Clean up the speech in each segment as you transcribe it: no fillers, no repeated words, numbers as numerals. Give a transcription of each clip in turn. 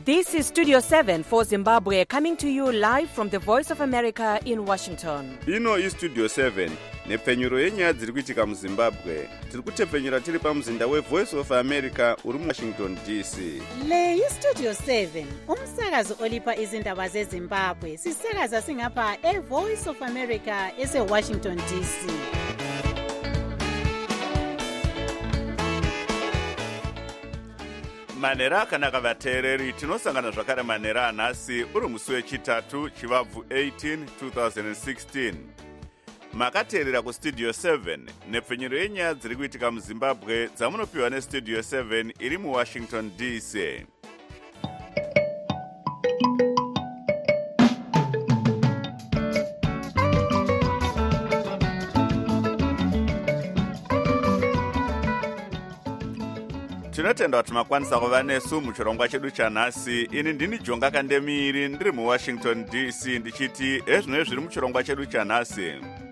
This is Studio 7 for Zimbabwe, coming to you live from the Voice of America in Washington. Ino is Studio 7, nepfenyuro yenyaya dziri kuitika muZimbabwe. Tiri kutepfenyura tiri pamuzinda weVoice of America uri muWashington DC. Le iStudio 7, umsakazo olipa izindaba zeZimbabwe. Sisakaza singapha eVoice of America eseWashington DC. Manera akanaka vateereri, tinosangana zvakare manera anhasi uri musi wechitatu chivabvu 18 2016. Makateerera kuStudio 7 nepfenyuro yenyaya dziri kuitika muZimbabwe dzamunopiwa neStudio 7 iri muWashington DC. Tinotenda kuti makwanisa kuva nesu muchirongwa chedu chanhasi. Ini ndini Jonga Kandemiri ndiri muWashington DC ndichiti ezvino zviri muchirongwa chedu chanhasi.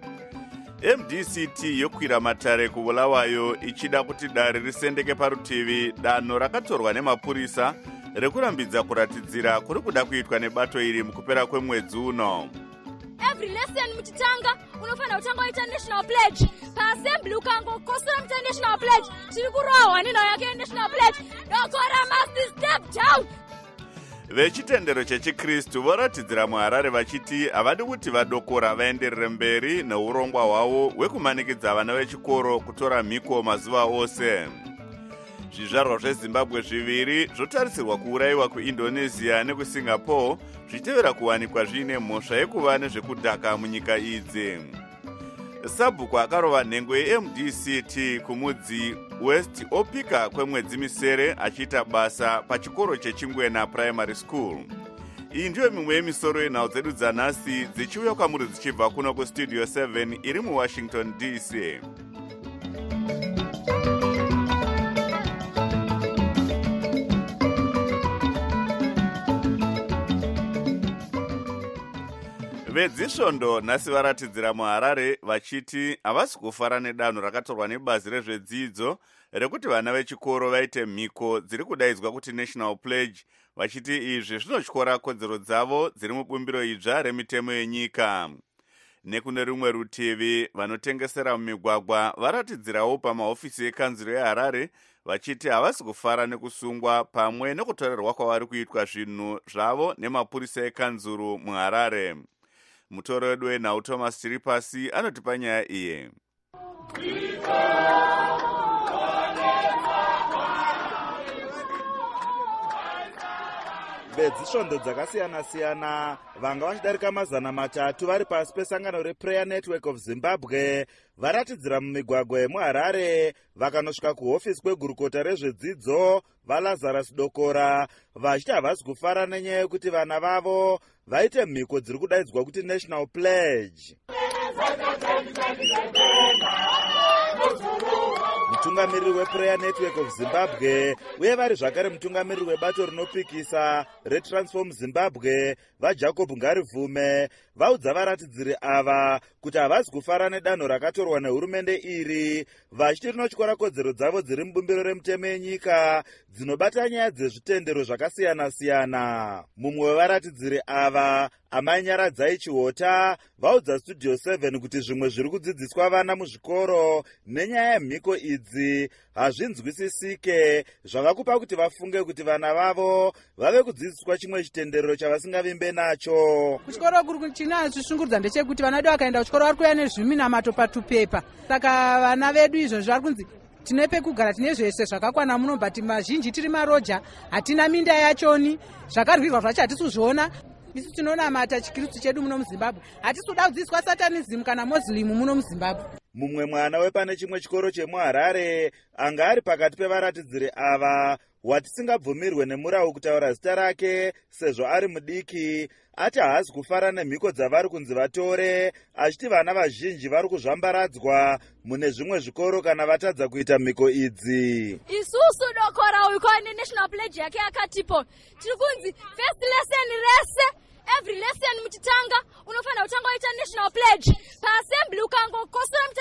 MDCT yokwira matare kuBulawayo ichida kuti dare risendeke parutivi danho rakatorwa nemapurisa rekurambidza kuratidzira kuri kuda kuitwa nebato iri mukupera kwemwedzi uno. Every lesson muchitanga unofana kutanga waita national pledge. Paassembly ukangokosora muita national pledge. Tiri kurohwa nenhau yake national pledge. Dokora must step down. Vechitendero chechikristu voratidzira muHarare vachiti havadi kuti vadokora vaenderere mberi neurongwa hwavo hwekumanikidza vana vechikoro kutora mhiko mazuva ose. Zvizvarwa zveZimbabwe zviviri zvotarisirwa kuurayiwa kuIndonesia nekuSingapore zvichitevera kuwanikwa zviine mhosva yekuva nezvekudhaka munyika idzi. Sabhuku akarova nhengo yeMDCT kumudzi West opika kwemwedzi misere achiita basa pachikoro cheChingwena Primary School. Iyi ndiyo mimwe yemisoro yenhau dzedu dzanhasi dzichiuya kwamuri dzichibva kuno kuStudio 7 iri muWashington DC. Vedzisvondo nhasi varatidzira muHarare vachiti havasi kufara nedanho rakatorwa nebazi rezvedzidzo rekuti vana vechikoro vaite mhiko dziri kudaidzwa kuti national pledge, vachiti izvi zvinotyora kodzero dzavo dziri mubumbiro idzva remitemo yenyika. Nekune rumwe rutivi vanotengesera mumigwagwa varatidzirawo pamahofisi ekanzuro yeHarare vachiti havasi kufara nekusungwa pamwe nekutorerwa kwavari kuitwa zvinhu zvavo nemapurisa ekanzuro muHarare. Mutoro wedu wenhau Thomas Tiripasi anotipa nyaya iye. Vedzisvondo dzakasiyana-siyana vanga vachidarika mazana matatu vari pasi pesangano rePrayer Network of Zimbabwe varatidzira mumigwagwa yemuHarare vakanosvika kuhofisi kwegurukota rezvedzidzo vaLazarus Dokora vachiti havasi kufara nenyaya yekuti vana vavo vaite mhiko dziri kudaidzwa kuti national pledge. Mutungamiriri wePrayer Network of Zimbabwe uye vari zvakare mutungamiriri webato rinopikisa reTransform Zimbabwe vaJacob Ngarivume vaudza varatidziri ava kuti havasi kufara nedanho rakatorwa nehurumende iri vachiti rinotyora kodzero dzavo dziri mubumbiro remitemo yenyika dzinobata nyaya dzezvitendero zvakasiyana-siyana. Mumwe wevaratidziri ava Amai Nyaradzai Chihota vaudza Studio 7 kuti zvimwe zviri kudzidziswa vana muzvikoro nenyaya yemhiko idzi hazvinzwisisike zvava kupa kuti vafunge kuti vana vavo vave kudzidziswa chimwe chitendero chavasingavimbe nacho. Kuchikoro kuri chinazvishungurudza ndechekuti vana vedu vakaenda kuchikoro vari kuuya nezviminamato patupepa. Saka vana vedu izvozvo vari kunzi tine pekugara, tine zvese zvakakwana muno, but mazhinji tiri maroja, hatina minda yachoni, zvakarwirwa zvacho hatisi kuzviona. Isu tinonamata chikristu chedu muno muZimbabwe. Hatisi kuda kudzidziswa satanism kana muslim muno muZimbabwe. Mumwe mwana wepane chimwe chikoro chemuHarare anga ari pakati pevaratidziri ava watisingabvumirwe nemurau kutaura zita rake sezvo ari mudiki ati haasi kufara nemhiko dzavari kunzi vatore, achiti vana vazhinji vari kuzvambaradzwa mune zvimwe zvikoro kana vatadza kuita mhiko idzi. Isusu Dokora uyu kwaane national pledge yake yakatipo. Tiri kunzi first lesson rese. Every lesson muchitanga unofana kutanga waita national pledge. Paassembly ukangokosora muita national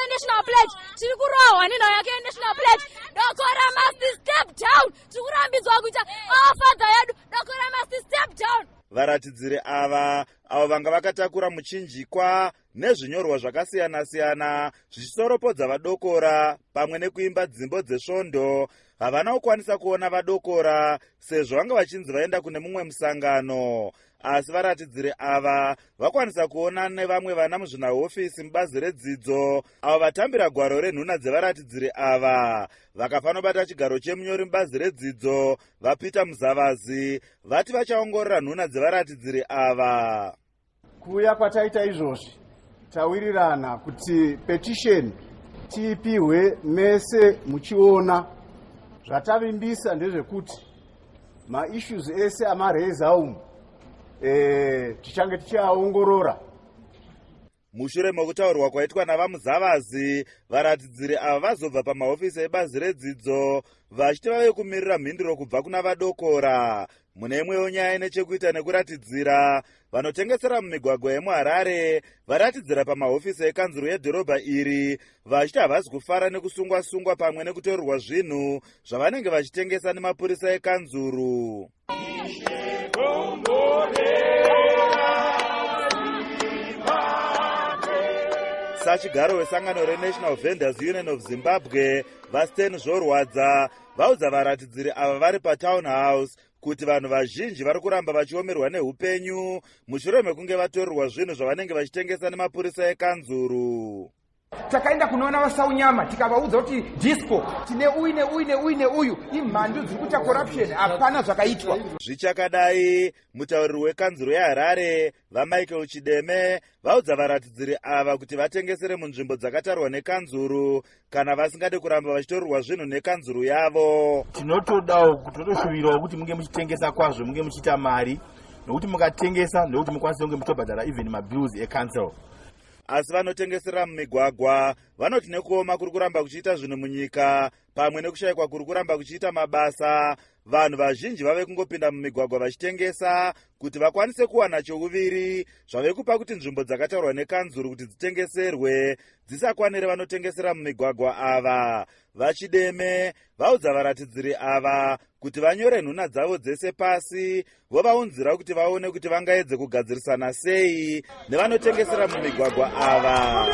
national pledge tiri kurohwa nenhau yake yenational pledge. Dokora must step down. Tiri kurambidzwa kuita afadza yedu. Dokora must step down. Varatidziri ava avo vanga vakatakura muchinjikwa nezvinyorwa zvakasiyana-siyana zvichisoropodza vadokora pamwe nekuimba dzimbo dzesvondo havana kukwanisa kuona vadokora sezvo vanga vachinzi vaenda kune mumwe musangano. Asi varatidziri ava vakwanisa kuona nevamwe vana muzvinahofisi mubazi redzidzo avo vatambira gwaro renhuna dzevaratidziri ava vakafanobata chigaro chemunyori mubazi redzidzo vaPeter Muzavazi vati vachaongorora nhuna dzevaratidziri ava. Kuuya kwataita izvozvi tawirirana kuti petition tiipiwe mese muchiona. Zvatavimbisa ndezvekuti maissues ese amareza umu tichange tichiaongorora. Mushure mokutaurwa kwaitwa navaMuzavazi, varatidziri ava vazobva pamahofisi ebazi redzidzo vachiti vave kumirira mhinduro kubva kuna vadokora. Mune imwewo nyaya nechekuita nekuratidzira, vanotengesera mumigwagwa yemuHarare varatidzira pamahofisi ekanzuru yedhorobha iri vachiti havasi kufara nekusungwa-sungwa pamwe nekutorerwa zvinhu zvavanenge vachitengesa nemapurisa ekanzuru. Sachigaro wesangano reNational Vendors Union of Zimbabwe vaSten Zvorwadza vaudza varatidziri ava vari paTown House kuti vanhu vazhinji vari kuramba vachiomerwa neupenyu mushure mekunge vatorerwa zvinhu zvavanenge vachitengesa nemapurisa ekanzuru. Takaenda kunoona vasaunyama tikavaudza kuti disco tine uyu imhandu dziri kuita corruption hapana zvakaitwa. Zvichakadai, mutauriri wekanzuru yeHarare vaMichael Chideme vaudza varatidziri ava kuti vatengesere munzvimbo dzakatarwa nekanzuru kana vasingade kuramba vachitorerwa zvinhu nekanzuru yavo. Tinotodawo kutoshuvirawo kuti munge muchitengesa kwazvo, munge muchiita mari, nokuti mukatengesa ndokuti mukwanise kunge muchitobhadhara even mabills ecouncil. Asi vanotengesera mumigwagwa vanoti nekuoma kuri kuramba kuchiita zvinhu munyika pamwe nekushayikwa kuri kuramba kuchiita mabasa, vanhu vazhinji vave kungopinda mumigwagwa vachitengesa kuti vakwanise kuwana chouviri zvave kupa kuti nzvimbo dzakataurwa nekanzuru kuti dzitengeserwe dzisakwanire vanotengesera mumigwagwa ava. VaChideme vaudza varatidziri ava kuti vanyore nhuna dzavo dzese pasi vovaunzira kuti vaone kuti vangaedze kugadzirisana sei nevanotengesera mumigwagwa ava.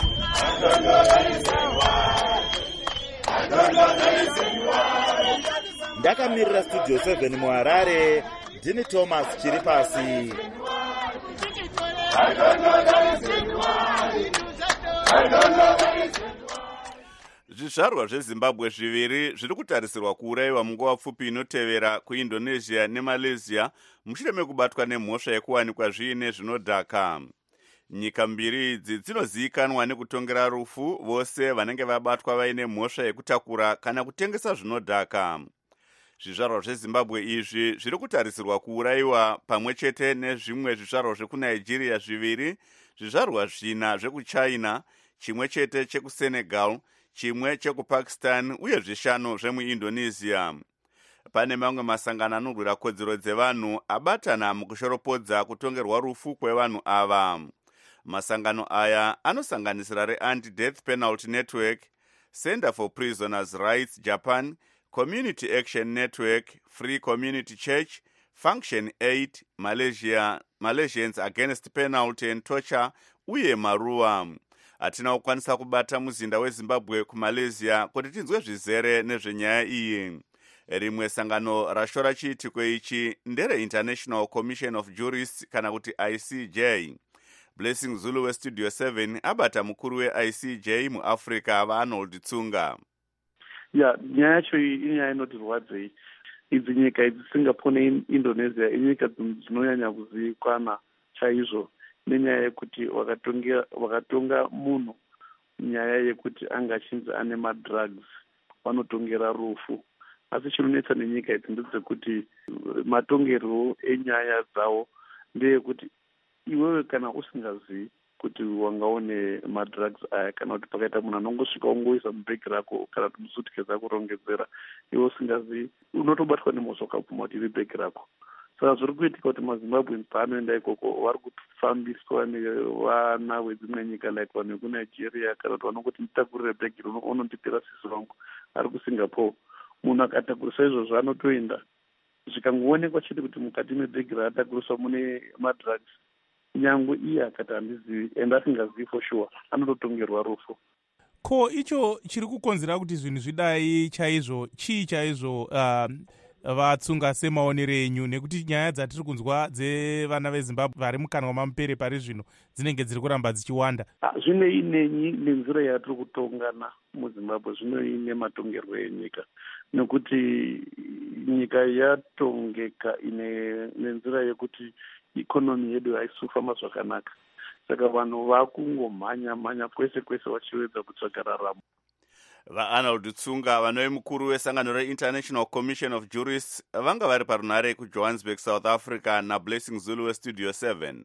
Ndakamirira Studio 7 muHarare, ndini Thomas Chiripasi. Zvizvarwa zveZimbabwe zviviri zviri kutarisirwa kuurayiwa munguva pfupi inotevera kuIndonesia neMalaysia mushure mekubatwa nemhosva yekuwanikwa zviine zvinodhaka. Nyika mbiri idzi dzinozivikanwa nekutongera rufu vose vanenge vabatwa vaine mhosva yekutakura kana kutengesa zvinodhaka. Zvizvarwa zveZimbabwe izvi zviri kutarisirwa kuurayiwa pamwe chete nezvimwe zvizvarwa zvekuNigeria zviviri, zvizvarwa zvina zvekuChina, chimwe chete chekuSenegal, chimwe chekupakistan uye zvishanu zvemuIndonesia. Pane mamwe masangano anorwira kodzero dzevanhu abatana mukushoropodza kutongerwa rufu kwevanhu ava. Masangano aya anosanganisira reAnti-Death Penalty Network, Center for Prisoners' Rights Japan, Community Action Network, Free Community Church, Function 8, Malaysians Against Penalty and Torture uye Marua. Hatina kukwanisa kubata muzinda weZimbabwe kuMalaysia kuti tinzwe zvizere nezvenyaya iyi. Rimwe sangano rashora chiitiko ichi ndere International Commission of Jurists kana kuti ICJ. Blessing Zulu weStudio 7 abata mukuru weICJ muAfrica vaArnold Tsunga. Nyaya yacho inyaya inotirwadzei. Idzi nyika idzi Singapore neIndonesia inyika dzinonyanya kuzivikanwa chaizvo nenyaya yekuti wakatonga munhu nyaya yekuti anga achinzi ane madrugs vanotongera rufu. Asi chinonetsa nenyika idzi ndedzekuti matongerwo enyaya dzawo ndeyekuti iwewe kana usingazivi kuti wangaone madrugs aya kana kuti pakaita munhu anongosvika ungoisa mubhegi rako kana kuti musuitcase rako rongedzera iwe usingazivi unotobatwa nemhosva ukabvuma kuti iri bhegi rako. saka zviri kuitika kuti mazimbabweans paanoenda ikoko vari kufambiswa nevana vedzimwe nyika like vanhu vekunigeria kana kuti vanongoti nditakurire bhegi unondipira sisi vangu ari kusingapore. Munhu akatakurisa izvozvo anotoenda zvikangoonekwa chete kuti mukati mebhegi raatakuriswa mune madrugs, nyangwe iye akati handizivi ende asingazivi for sure anototongerwa rufu. Ko icho chiri kukonzera kuti zvinhu zvidai chaizvo chii chaizvo vatsunga semaonero enyu, nekuti nyaya dzatiri kunzwa dzevana vezimbabwe vari mukanwa mamupere pari zvino dzinenge dziri kuramba dzichiwanda? Zvinei nenzira yatiri kutongana muzimbabwe, zvinei nematongerwo enyika, nekuti nyika yatongeka nenzira yekuti ikonomi yedu haisi kufamba zvakanaka, saka vanhu vakungomhanya kwese kwese vachiwedza kutsvaga raramo. vaArnold Tsunga vanove mukuru wesangano reInternational Commission of Jurists vanga vari parunare kuJohannesburg, South Africa naBlessing Zulu weStudio 7.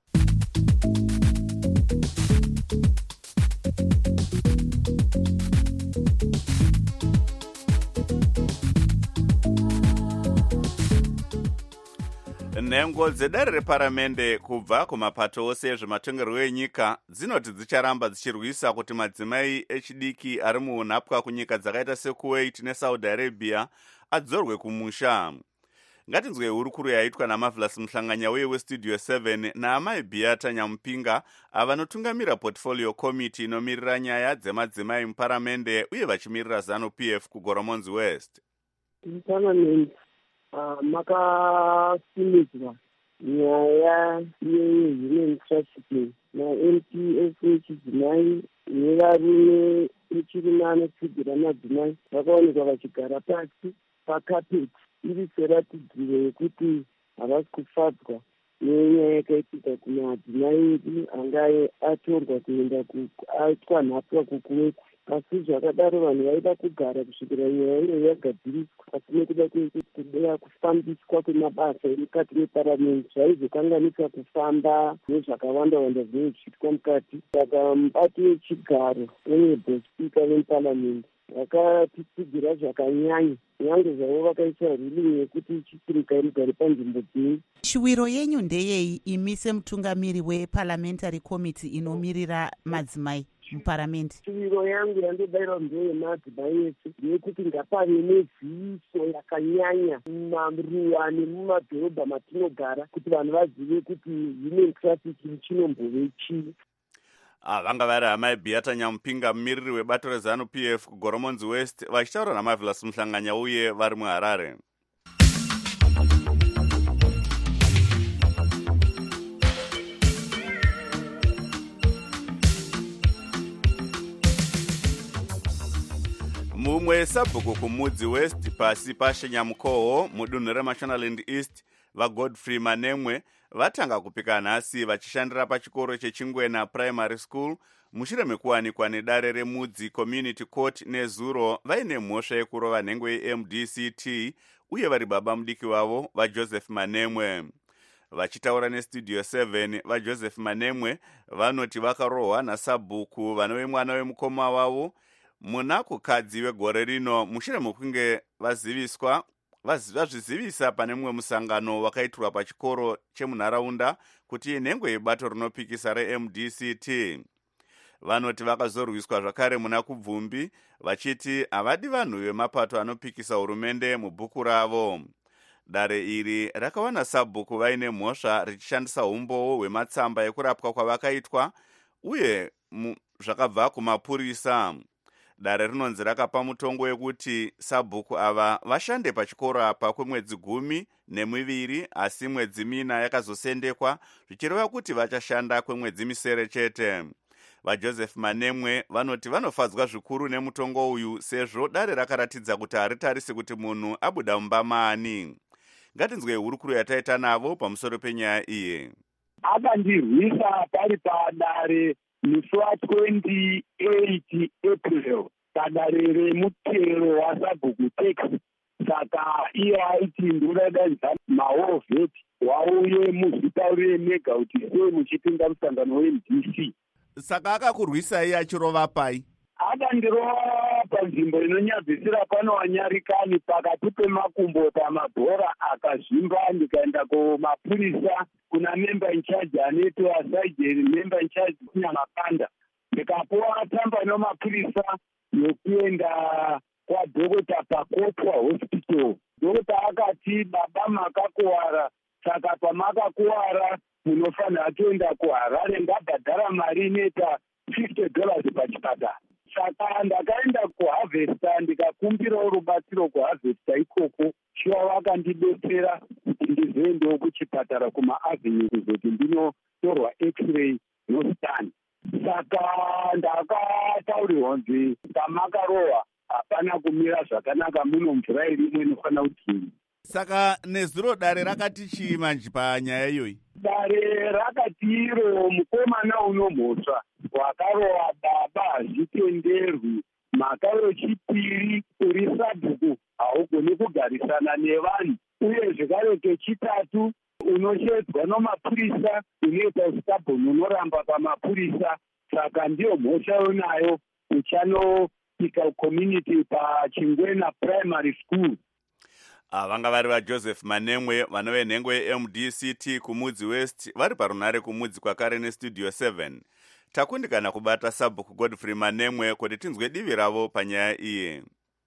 Nhengo dzedare reparamende kubva kumapato ose ezvematongerwo enyika dzinoti dzicharamba dzichirwisa kuti madzimai echidiki ari muunhapwa kunyika dzakaita seKuwait neSaudi Arabia adzorwe kumusha. Ngatinzwe hurukuru yaitwa naMarvelous Mhlanganya uye weStudio 7 naamai Beata Nyamupinga avanotungamira portfolio committee inomirira nyaya dzemadzimai muparamende uye vachimirira ZANU-PF kuGoromonzi West. Makasimidzwa nyaya yehuman trafficking naMPF vechidzimai nevarume vechirima anotsigira madzimai vakaonekwa vachigara pasi pakapeti iri seratidziro yekuti havasi kufadzwa nenyaya yakaitika kumadzimai edu anga atorwa kuenda aitwa nhapwa kukuweku. Asi zvakadaro vanhu vaida kugara kusvikira nyaya iyo yagadziriswa, asi nekuda kuda kufambiswa kwemabasa emukati meparamende zvaizokanganisa kufamba nezvakawanda-wanda zvinenge zvichiitwa mukati. Saka mubato wechigaro honorable speaker vemuparamende vakatitsigira zvakanyanya, nyange zvavo vakaisa ruling yekuti chitsirika irigare panzvimbo dzimwe. Shuviro yenyu ndeyei imi semutungamiri weparliamentary committee inomirira madzimai muparamende? Shuviro yangu yandobayirwa ndeyemadzimai ese ndeyekuti ngapave neziviso yakanyanya mumaruwa nemumadhorobha matinogara kuti vanhu vazive kuti human trafficking chinombove chii. Vanga vari amai Beata Nyamupinga mumiriri webato reZANU-PF kuGoromonzi West vachitaura naMarvelous Mhlanganya uye vari muHarare. Mumwe sabhuku kuMudzi West pasi paShenyamukoho mudunhu reMashonaland East vaGodfrey Manemwe vatanga kupika nhasi vachishandira pachikoro cheChingwena Primary School mushure mekuwanikwa nedare reMudzi Community Court nezuro vaine mhosva yekurova nhengo yeMDCT uye vari baba mudiki wavo vaJoseph Manemwe. Vachitaura neStudio 7 vaJoseph Manemwe vanoti vakarohwa nasabhuku vanove mwana wemukoma wavo muna kukadzi wegore rino mushure mekunge vazvizivisa pane mumwe musangano wakaitirwa pachikoro chemunharaunda kuti nhengo yebato rinopikisa reMDCT. Vanoti vakazorwiswa zvakare muna kubvumbi vachiti havadi vanhu vemapato anopikisa hurumende mubhuku ravo. Dare iri rakawana sabhuku vaine mhosva richishandisa umbowo hwematsamba ekurapwa kwavakaitwa uye zvakabva kumapurisa. Dare rinonzi rakapa mutongo wekuti sabhuku ava vashande pachikoro apa kwemwedzi 12 asi mwedzi 4 yakazosendekwa zvichireva kuti vachashanda kwemwedzi 7 chete. VaJoseph Manemwe vanoti vanofadzwa zvikuru nemutongo uyu sezvo dare rakaratidza kuti haritarisi kuti munhu abuda mumba maani. Ngatinzwe hurukuru yataita navo pamusoro penyaya iyi. Akandirwisa pari padare musi wa28 April padare remutero wasabhuku tax. Saka iye aiti ndinodaidza mahovheti wauye muzvitaurire mega kuti sei muchipinda musangano weMDC. Saka akakurwisai achirova pai? Akandirova panzvimbo inonyadzisira panowanyarikani pakati pemakumbo pamabhora akazvimba. Ndikaenda kumapurisa kuna member in charge anoitwa sergeant member in charge kunyamapanda, ndikapuwa tsamba nemapurisa yokuenda kwadhokota pakotwa hospital. Dhokota akati baba makakuwara, saka pamakakuwara munofanira kuenda kuHarare, ndabhadhara mari inoita $50 pachipatara. Saka ndakaenda kuHarvester ndikakumbirawo rubatsiro kuHarvester ikoko. Shuwa vakandidetsera kuti ndizoendawo kuchipatara kumaAvenue kuzoti ndinotorwa x-ray nostani. Saka ndakataurirwa kunzi pamakarohwa hapana kumira zvakanaka, muno mvura irimo inofanira kuti. Saka nezuro dare rakati chii manje panyaya iyoyi? Dare rakati iro mukomana unomhosva wakarohwa baba hazvitenderwi. Mhaka yechipiri uri sabhuku haugoni kugarisana nevanhu, uye zvekare kechitatu unoshedzwa nomapurisa unoita ustabhoni unoramba pamapurisa. Saka ndiyo mhosva yonayo uchanopika community paChingwena Primary School. Vanga vari vaJoseph Manemwe vana venhengo yeMDCT kumudzi West vari parunare kumudzi kwakare nestudio 7. Takundikana kubata Sabhuku Godfrey Manemwe kuti tinzwe divi ravo panyaya iyi.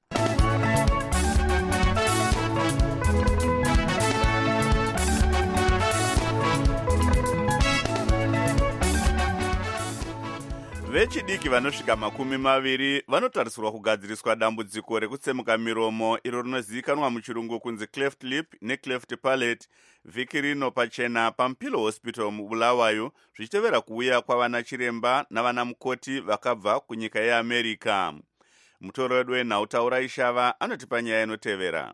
Vechidiki vanosvika 20 vanotarisirwa kugadziriswa dambudziko rekutsemuka miromo iro rinozivikanwa muchirungu kunzi cleft lip necleft palate vhiki rino pachena paMpilo Hospital muBulawayo, zvichitevera kuuya kwavana chiremba navana mukoti vakabva kunyika yeAmerica. Mutoro wedu wenhautaura Ishava anotipa nyaya inotevera.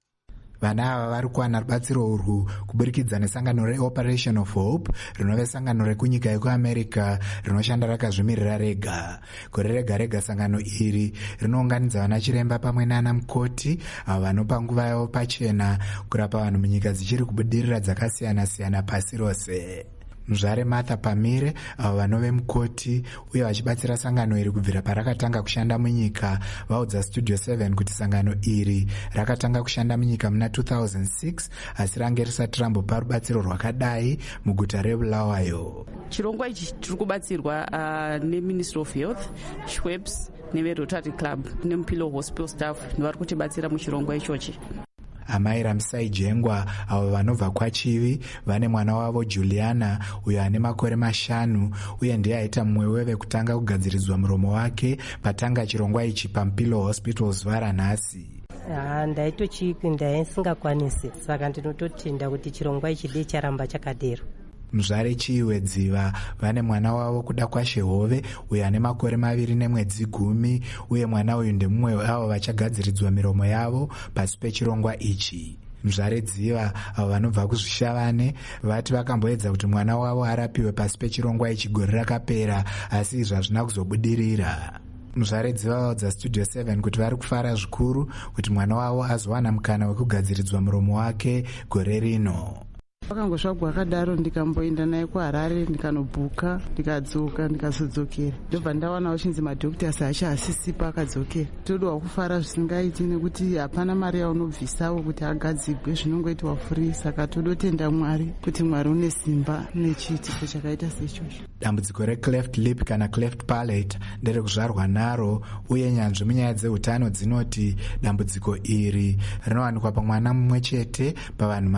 Vana ava vari kuwana rubatsiro urwu kuburikidza nesangano reOperation of Hope, rinove sangano rekunyika yekuAmerica rinoshanda rakazvimirira rega. Gore rega rega sangano iri rinounganidza vana chiremba pamwe nana mukoti avo vanopa nguva yavo pachena kurapa vanhu munyika dzichiri kubudirira dzakasiyana-siyana pasi rose. Muzvare Martha Pamire avo vanove mukoti uye vachibatsira sangano iri kubvira parakatanga kushanda munyika vaudza Studio 7 kuti sangano iri rakatanga kushanda munyika muna 2006 asi range risati rambopa rubatsiro rwakadai muguta reBulawayo. Chirongwa ichi tiri kubatsirwa neMinistry of Health, Schweppes neveRotary Club neMpilo Hospital staff nevari kutibatsira muchirongwa ichochi. Amai Ramsai Jengwa avo vanobva kwaChivi vane mwana wavo Juliana uyo ane makore 5 uye ndiye aita mumwe wevekutanga kugadziridzwa muromo wake patanga chirongwa ichi paMpilo Hospital zuva ranhasi. Ndaitochiki ndaisingakwanisi, saka ndinototenda kuti chirongwa ichi dei charamba chakadero. Muzvare Chiwedziva vane mwana wavo kuda kwaShehove uyo ane makore 2 nemwedzi 10 uye mwana uyu ndemumwe wavo vachagadziridzwa miromo yavo pasi pechirongwa ichi. Muzvare Dziva avo vanobva kuzvishavane vati vakamboedza kuti mwana wavo arapiwe pasi pechirongwa ichi gore rakapera asi izvo hazvina kuzobudirira. Muzvare Dziva vaudza Studio 7 kuti vari kufara zvikuru kuti mwana wavo azowana mukana wekugadziridzwa muromo wake gore rino. Vakangosvagwa akadaro ndikamboenda naye kuHarare ndikanobhuka ndikadzoka ndikazodzokera ndobva ndawana uchinzi madhoktasi haachasisipa akadzokera. Todwa kufara zvisingaiti nekuti hapana mari yaunobvisawo kuti agadzigwe, zvinongoitwa free. Saka todotenda Mwari kuti Mwari une simba nechiitiko chakaita sechocho. Dambudziko recleft lip kana cleft palate nderekuzvarwa naro uye nyanzvi munyaya dzeutano dzinoti dambudziko iri rinowanikwa pamwana mumwe chete pavanhu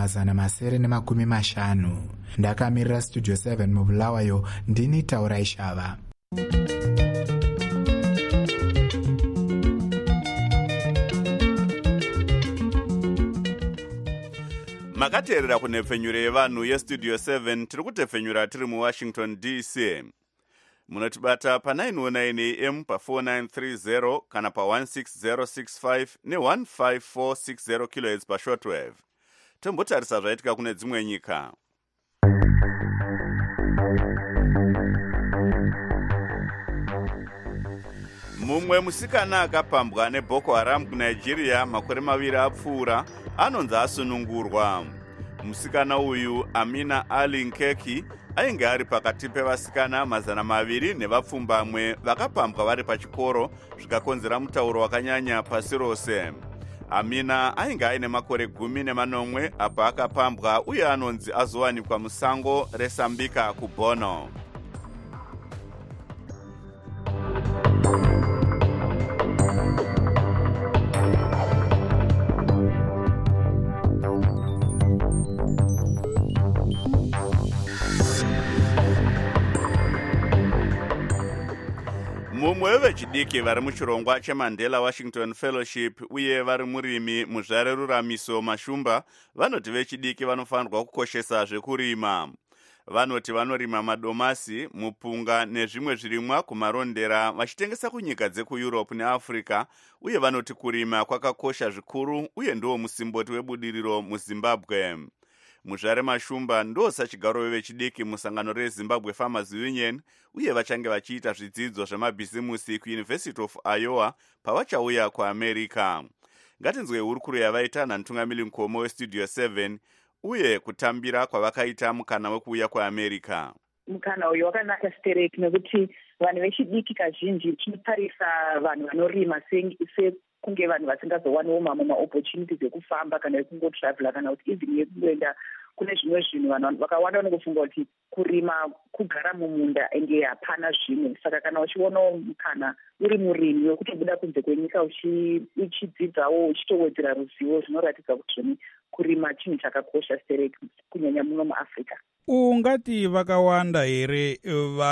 950. Ndakamirira Studio 7 muBulawayo, ndini Taura Ishava. Makateerera kunhepfenyuro yevanhu yestudio 7 tiri kutepfenyura tiri muWashington DC. Munotibata pa919 AM pa4930 kana pa16065 ne15460 kHz pashortwave. Tombotarisa zvaitika kune dzimwe nyika. Mumwe musikana akapambwa neBoko Haram kuNigeria makore 2 apfuura anonzi asunungurwa. Musikana uyu Amina Ali Nkeki ainge ari pakati pevasikana 200 nevapfumbamwe vakapambwa vari pachikoro zvikakonzera mutauro wakanyanya pasi rose. Amina ainge aine makore 18 apa akapambwa uye anonzi azowanikwa musango resambika kuBono. Mumwe wevechidiki vari muchirongwa cheMandela Washington Fellowship uye vari murimi muzvare ruramiso Mashumba vanoti vechidiki vanofanirwa kukoshesa zvekurima. Vanoti vanorima madomasi, mupunga nezvimwe zvirimwa kumarondera vachitengesa kunyika dzekuEurope neAfrica, uye vanoti kurima kwakakosha zvikuru uye ndiwo musimboti webudiriro muZimbabwe. Muzvare Mashumba ndosachigaro wevechidiki musangano reZimbabwe Farmers Union uye vachange vachiita zvidzidzo zvemabhizimusi kuUniversity of Iowa pavachauya kuAmerica. Ngatinzwe hurukuro yavaita naMtungamiri Nkomo weStudio 7 uye kutambira kwavakaita mukana wekuuya kuAmerica. Mukana uyu wakanaka stereki nekuti vanhu vechidiki kazhinji tinotarisa vanhu vanorima sekunge vanhu vasingazowaniwo mamwe maopportunities ekufamba kana ekungotravela kana kuti even yekungoenda kune zvimwe zvinhu. Vanhu vakawanda vanofunga kuti kurima kugara mumunda enge hapana zvimwe. Saka kana uchionawo mukana uri murimi wekutobuda kunze kwenyika uchidzidzawo uchitowedzera ruzivo, zvinoratidza kuti kurima chinhu chakakosha stereki kunyanya muno muAfrica. Ungati vakawanda here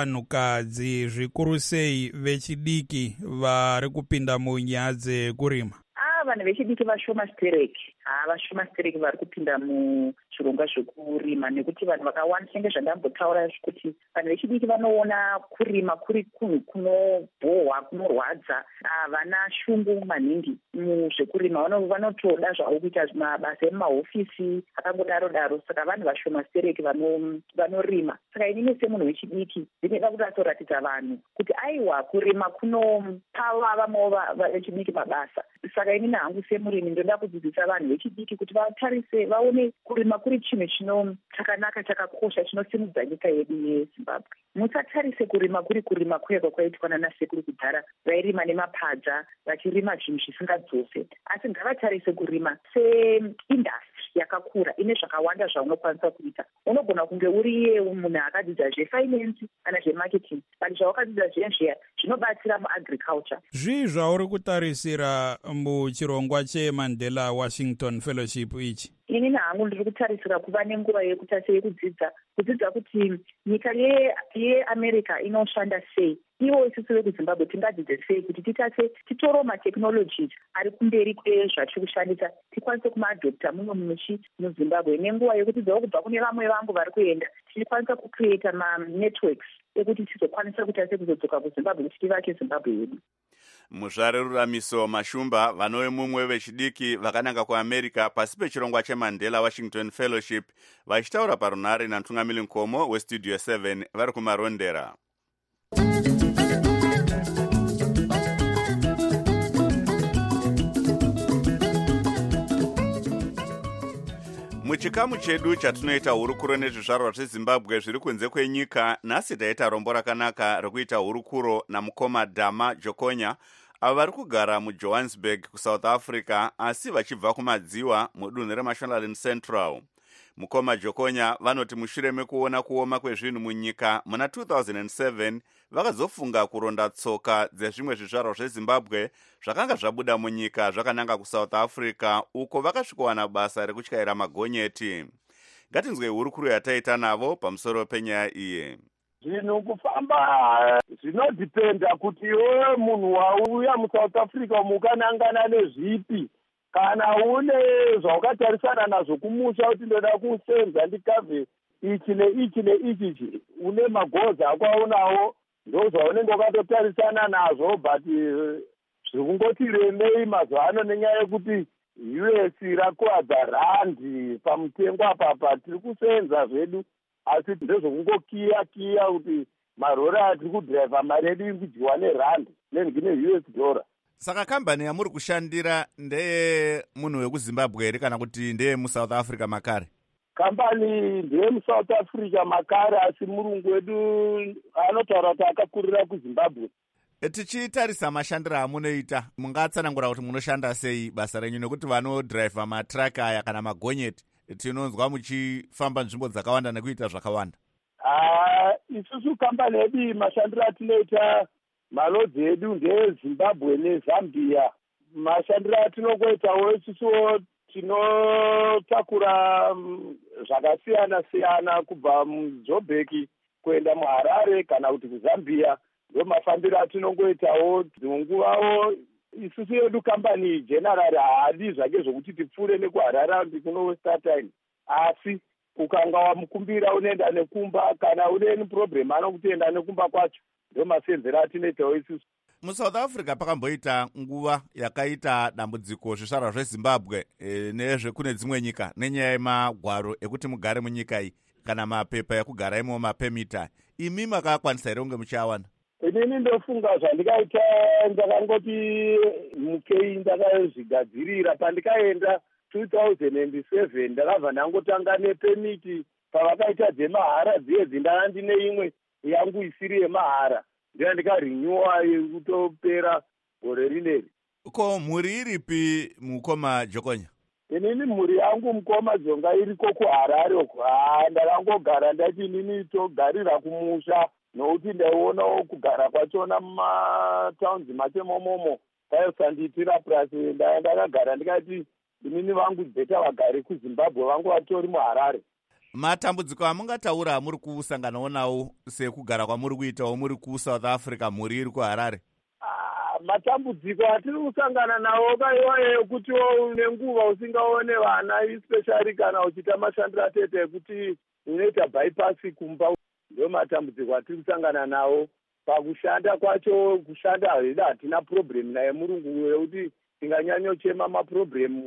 vanhukadzi zvikuru sei vechidiki vari kupinda munyaya dzekurima? Vanhu vechidiki vashoma stereki. Vashoma stereki vari kupinda muzvirongwa zvekurima nekuti vanhu vakawanda senge zvandambotaura kuti vanhu vechidiki vanoona kurima kuri kunhu kunobhohwa, kunorwadza, havana shungu maningi muzvekurima. Vanotoda zvavo kuita mabasa emumahofisi akangodaro daro. Saka vanhu vashoma stereki vanorima. Saka inini semunhu wechidiki ndinoda kuti atoratidza vanhu kuti aiwa kurima kunopa vamwewo vechidiki mabasa. Saka inini hangu semurimi ndoda kudzidzisa vanhu vechidiki kuti vatarise vaone kurima kuri chinhu chakanaka chakakosha chinosimudza nyika yedu yeZimbabwe. Musatarise kurima kuri kurima kwega kwaitwa nanasekuru kudhara vairima nemapadza vachirima zvinhu zvisingadzose, asi ngavatarise kurima seindastry yakakura ine zvakawanda zvaunokwanisa kuita. Unogona kunge uri munhu akadzidza zvefinance kana zvemarketing, but zvawakadzidza zviya zvinobatsira muagriculture. Zvii zvauri kutarisira muchirongwa cheMandela Washington Fellowship ichi? Inini hangu ndiri kutarisira kuva nenguva yekudzidza kuti nyika yeAmerica inoshanda sei, ivo isusu vekuZimbabwe tingadzidze sei kuti titoro matechnologies ari kumberi kwezvatiri kushandisa tikwanise kumaadopta muno muZimbabwe. Nenguva yekudzidzawo kubva kune vamwe vangu vari kuenda tichikwanisa kucreata manetworks ekuti tizokwanisa kuita sekuzodzoka kuZimbabwe kuti tivake Zimbabwe yedu. Muzvare ruramiso Mashumba vanove mumwe vechidiki vakananga kuAmerica pasi pechirongwa cheMandela Washington Fellowship vachitaura parunhare naMtungamiri Nkomo weStudio 7 vari kumarondera. Muchikamu chedu chatinoita hurukuro nezvizvarwa zveZimbabwe zviri kunze kwenyika, nhasi taita rombo rakanaka rekuita hurukuro namukoma Dama Jokonya avo vari kugara muJohannesburg kuSouth Africa asi vachibva kumadziwa mudunhu reMashonaland Central. Mukoma Jokonya vanoti mushure mekuona kuoma kwezvinhu munyika muna 2007 vakazofunga kuronda tsoka dzezvimwe zvizvarwa zveZimbabwe zvakanga zvabuda munyika zvakananga kuSouth Africa uko vakasvikowana basa rekutyaira magonyeti. Ngatinzwe hurukuro yataita navo pamusoro penyaya iyi. Zvinhu kufamba zvinodhipenda kuti iwe munhu wauya muSouth Africa mukanangana nezvipi. Kana une zvawakatarisana nazvo kumusha kuti ndoda kusenza ndikavhe ichi neichi neichi, une magoals ako aunawo ndozvaunenge wakatotarisana nazvo, but zvekungoti remei mazuva ano nenyaya yekuti US rakuwadza randi pamutengo apapa tiri kusenza zvedu, asi ndezvokungokiya kuti marori atiri kudhiraivha mari yedu iri kudyiwa nerandi neUS dollar. Saka kambani yamuri kushandira ndeye munhu wekuZimbabwe here kana kuti ndeye muSouth Africa makare? kambani ndeyemusouth africa makare, asi murungu wedu anotaura kuti akakurira kuzimbabwe. Tichitarisa mashandiro amunoita, mungatsanangura kuti munoshanda sei basa renyu, nekuti vanodhiraivha matraka aya kana magonyeti tinonzwa muchifamba nzvimbo dzakawanda nekuita zvakawanda. Isusu kambani yedu mashandiro atinoita, malodzi edu ndezimbabwe nezambia. Mashandiro atinokuitawo isusuwo tinotakura zvakasiyana siyana kubva muJoburg kuenda muHarare kana kuti kuZambia. Ndo mafambiro atinongoitawo. Dzimwe nguvawo isusu yedu kambani general haadi zvake zvokuti tipfuure nekuHarare ndikuno WestAirtime, asi ukanga wamukumbira unoenda nekumba, kana une problem anokuti enda nekumba kwacho. Ndo masenzero atinoitawo isusu. MuSouth Africa pakamboita nguva yakaita dambudziko zvizvarwa zveZimbabwe nezvekune dzimwe nyika nenyaya yemagwaro ekuti mugare munyika iyi kana mapepa ekugara imo mapemita. Imi makakwanisa here kunge muchiawana? Inini ndofunga zvandikaita, ndakangoti mukei ndakazvigadzirira. Pandikaenda 2007 ndakabva ndangotanga nepemiti pavakaita dzemahara dziye dzindanga ndine imwe yangu isiri yemahara, ndiyo ndikarinyuwa kutopera gore rineri. Ko mhuri iripi mukoma Jokonya? Inini mhuri yangu mukoma Jonga iriko kuHarare. Ndakangogara ndati inini togarira kumusha, nokuti ndaionawo kugara kwachona mumatowns matemomomo kaisandiitira plus ndakagara ndikati inini vangu beta vagari kuZimbabwe vangu vatori muHarare. Matambudziko amungataura amuri kusanganawo nawo sekugara kwamuri kuitawo muri kuSouth Africa mhuri iri kuHarare? Matambudziko atiri kusangana nawo kaiwaye kuti nenguva usingaone vana, especially kana uchiita mashandiro atete ekuti unoita bypass kumba. Ndio matambudziko atiri kusangana nawo. Pakushanda kwacho, kushanda hwedu hatina problem naye murungu wekuti tinganyanyochema maproblem.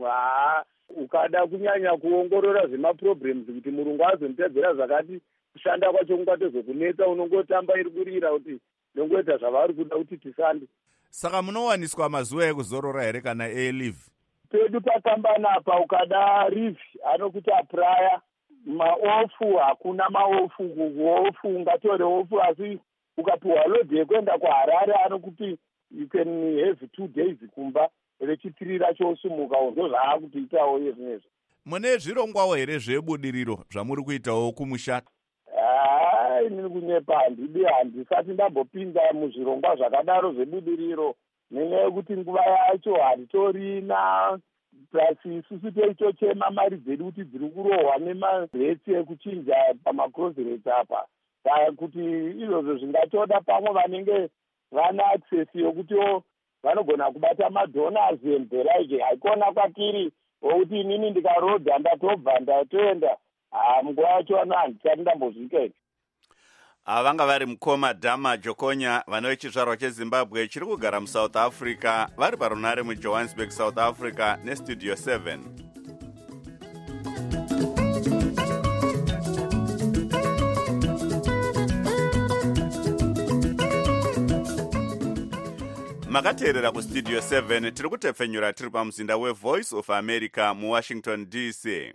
Ukada kunyanya kuongorora zvemaproblems kuti murungu azonitedzera zvakati kushanda kwacho kungatozokunetsa, unongotamba iri kurira kuti nongoita zvavari kuda kuti tisande. Saka munowaniswa mazuva ekuzorora here kana leave? Pedu pakambani apa ukada leave anokuti apraya maofu, hakuna maofu. Ofu ungatore ofu, asi ukapiwa lodhi yekuenda kuHarare anokuti you can have 2 days kumba, rechitiri racho osumuka. Ndo zvaakutiitawo izvinezvo. Mune zvirongwawo here zvebudiriro zvamuri kuitawo kumusha? Inini kunyepa handisati ndambopinda muzvirongwa zvakadaro zvebudiriro, nenyaya yekuti nguva yacho hatitorina, plus isusu toitochema mari dzedu kuti dziri kurohwa nemaretsi ekuchinja pamacross rates apa. Saka kuti izvozvo zvingatoda pamwe vanenge vana access yokuti vanogona kubata madonors and the like. Haikona kwatiri wokuti inini ndikarodha ndatobva ndatoenda. Munguva yacho handisati ndambozvika izvi. Vanga vari mukoma Dama Jokonya, vana vechizvarwa cheZimbabwe chiri kugara muSouth Africa, vari parunare muJohannesburg, South Africa neStudio 7. Makateerera kuStudio 7, tiri kutepfenyura tiri pamuzinda weVoice of America muWashington DC.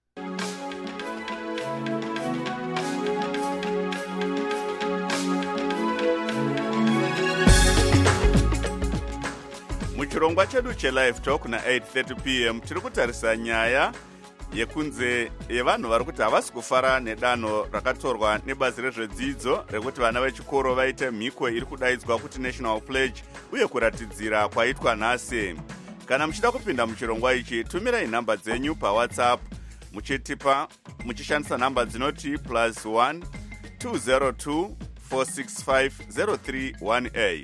Muchirongwa chedu cheLive Talk na 8:30 p.m. tiri kutarisa nyaya yekunze yevanhu vari kuti havasi kufara nedanho rakatorwa nebazi rezvedzidzo rekuti vana vechikoro vaite mhiko iri kudaidzwa kuti National Pledge uye kuratidzira kwaitwa nhasi. Kana muchida kupinda muchirongwa ichi, tumirai nhamba dzenyu paWhatsApp muchitipa muchishandisa nhamba dzinoti +1 202 465 0318.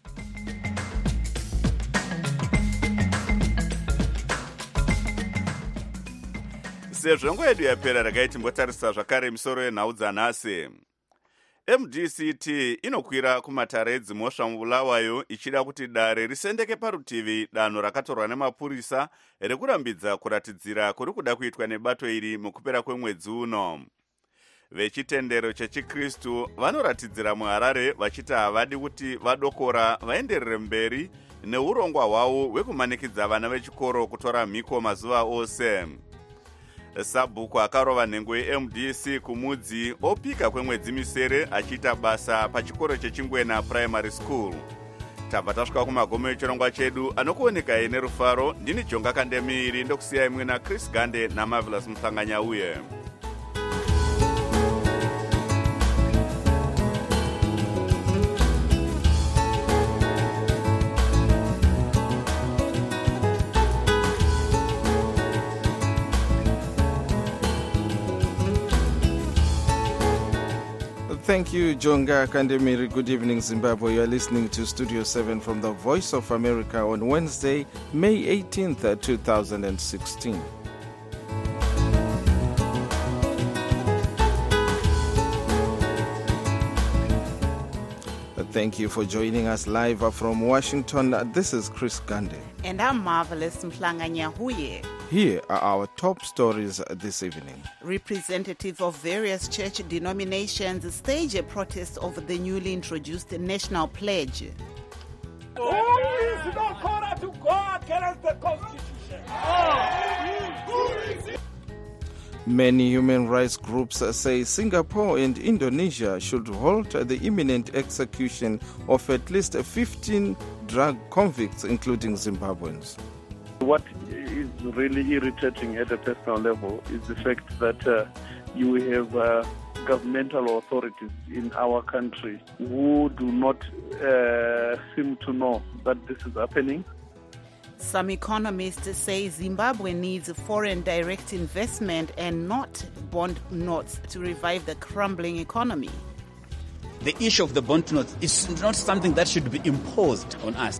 Sezvo nguva yedu yapera, regai timbotarisa zvakare misoro yenhau dzanhasi. MDCT inokwira kumatare edzimhosva muBulawayo ichida kuti dare risendeke parutivi danho rakatorwa nemapurisa rekurambidza kuratidzira kuri kuda kuitwa nebato iri mukupera kwemwedzi uno. Vechitendero chechiKristu vanoratidzira muHarare vachiti havadi kuti vadokora vaenderere mberi neurongwa hwavo hwekumanikidza vana vechikoro kutora mhiko mazuva ose. Sabhuku akarova nhengo yeMDC kumudzi opika kwemwedzi misere achiita basa pachikoro chechingwena primary school. Tabva tasvika kumagomo echirongwa chedu anokuonekai nerufaro. Ndini Jonga Kandemiri ndokusiyai mwe naChris Gande naMarvelous Mhlanganyauye. Thank you, Jonga Kandemiri. Good evening, Zimbabwe. You are listening to Studio 7 from the Voice of America on Wednesday, May 18th, 2016. Thank you for joining us live from Washington. This is Chris Gande. And I'm Marvelous Mhlanganyauye. Here are our top stories this evening. Representatives of various church denominations stage a protest over the newly introduced National Pledge. Who is not called to go against the Constitution? Many human rights groups say Singapore and Indonesia should halt the imminent execution of at least 15 drug convicts, including Zimbabweans. What is really irritating at a personal level is the fact that you have governmental authorities in our country who do not seem to know that this is happening. Some economists say Zimbabwe needs foreign direct investment and not bond notes to revive the crumbling economy. The issue of the bond notes is not something that should be imposed on us.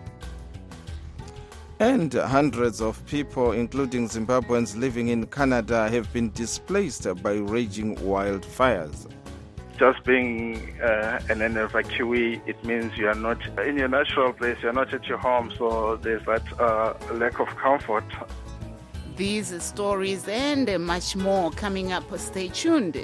And hundreds of people, including Zimbabweans living in Canada, have been displaced by raging wildfires. Just being an evacuee, it means you are not in your natural place, you are not at your home, so there's that lack of comfort. These stories and much more coming up. Stay tuned.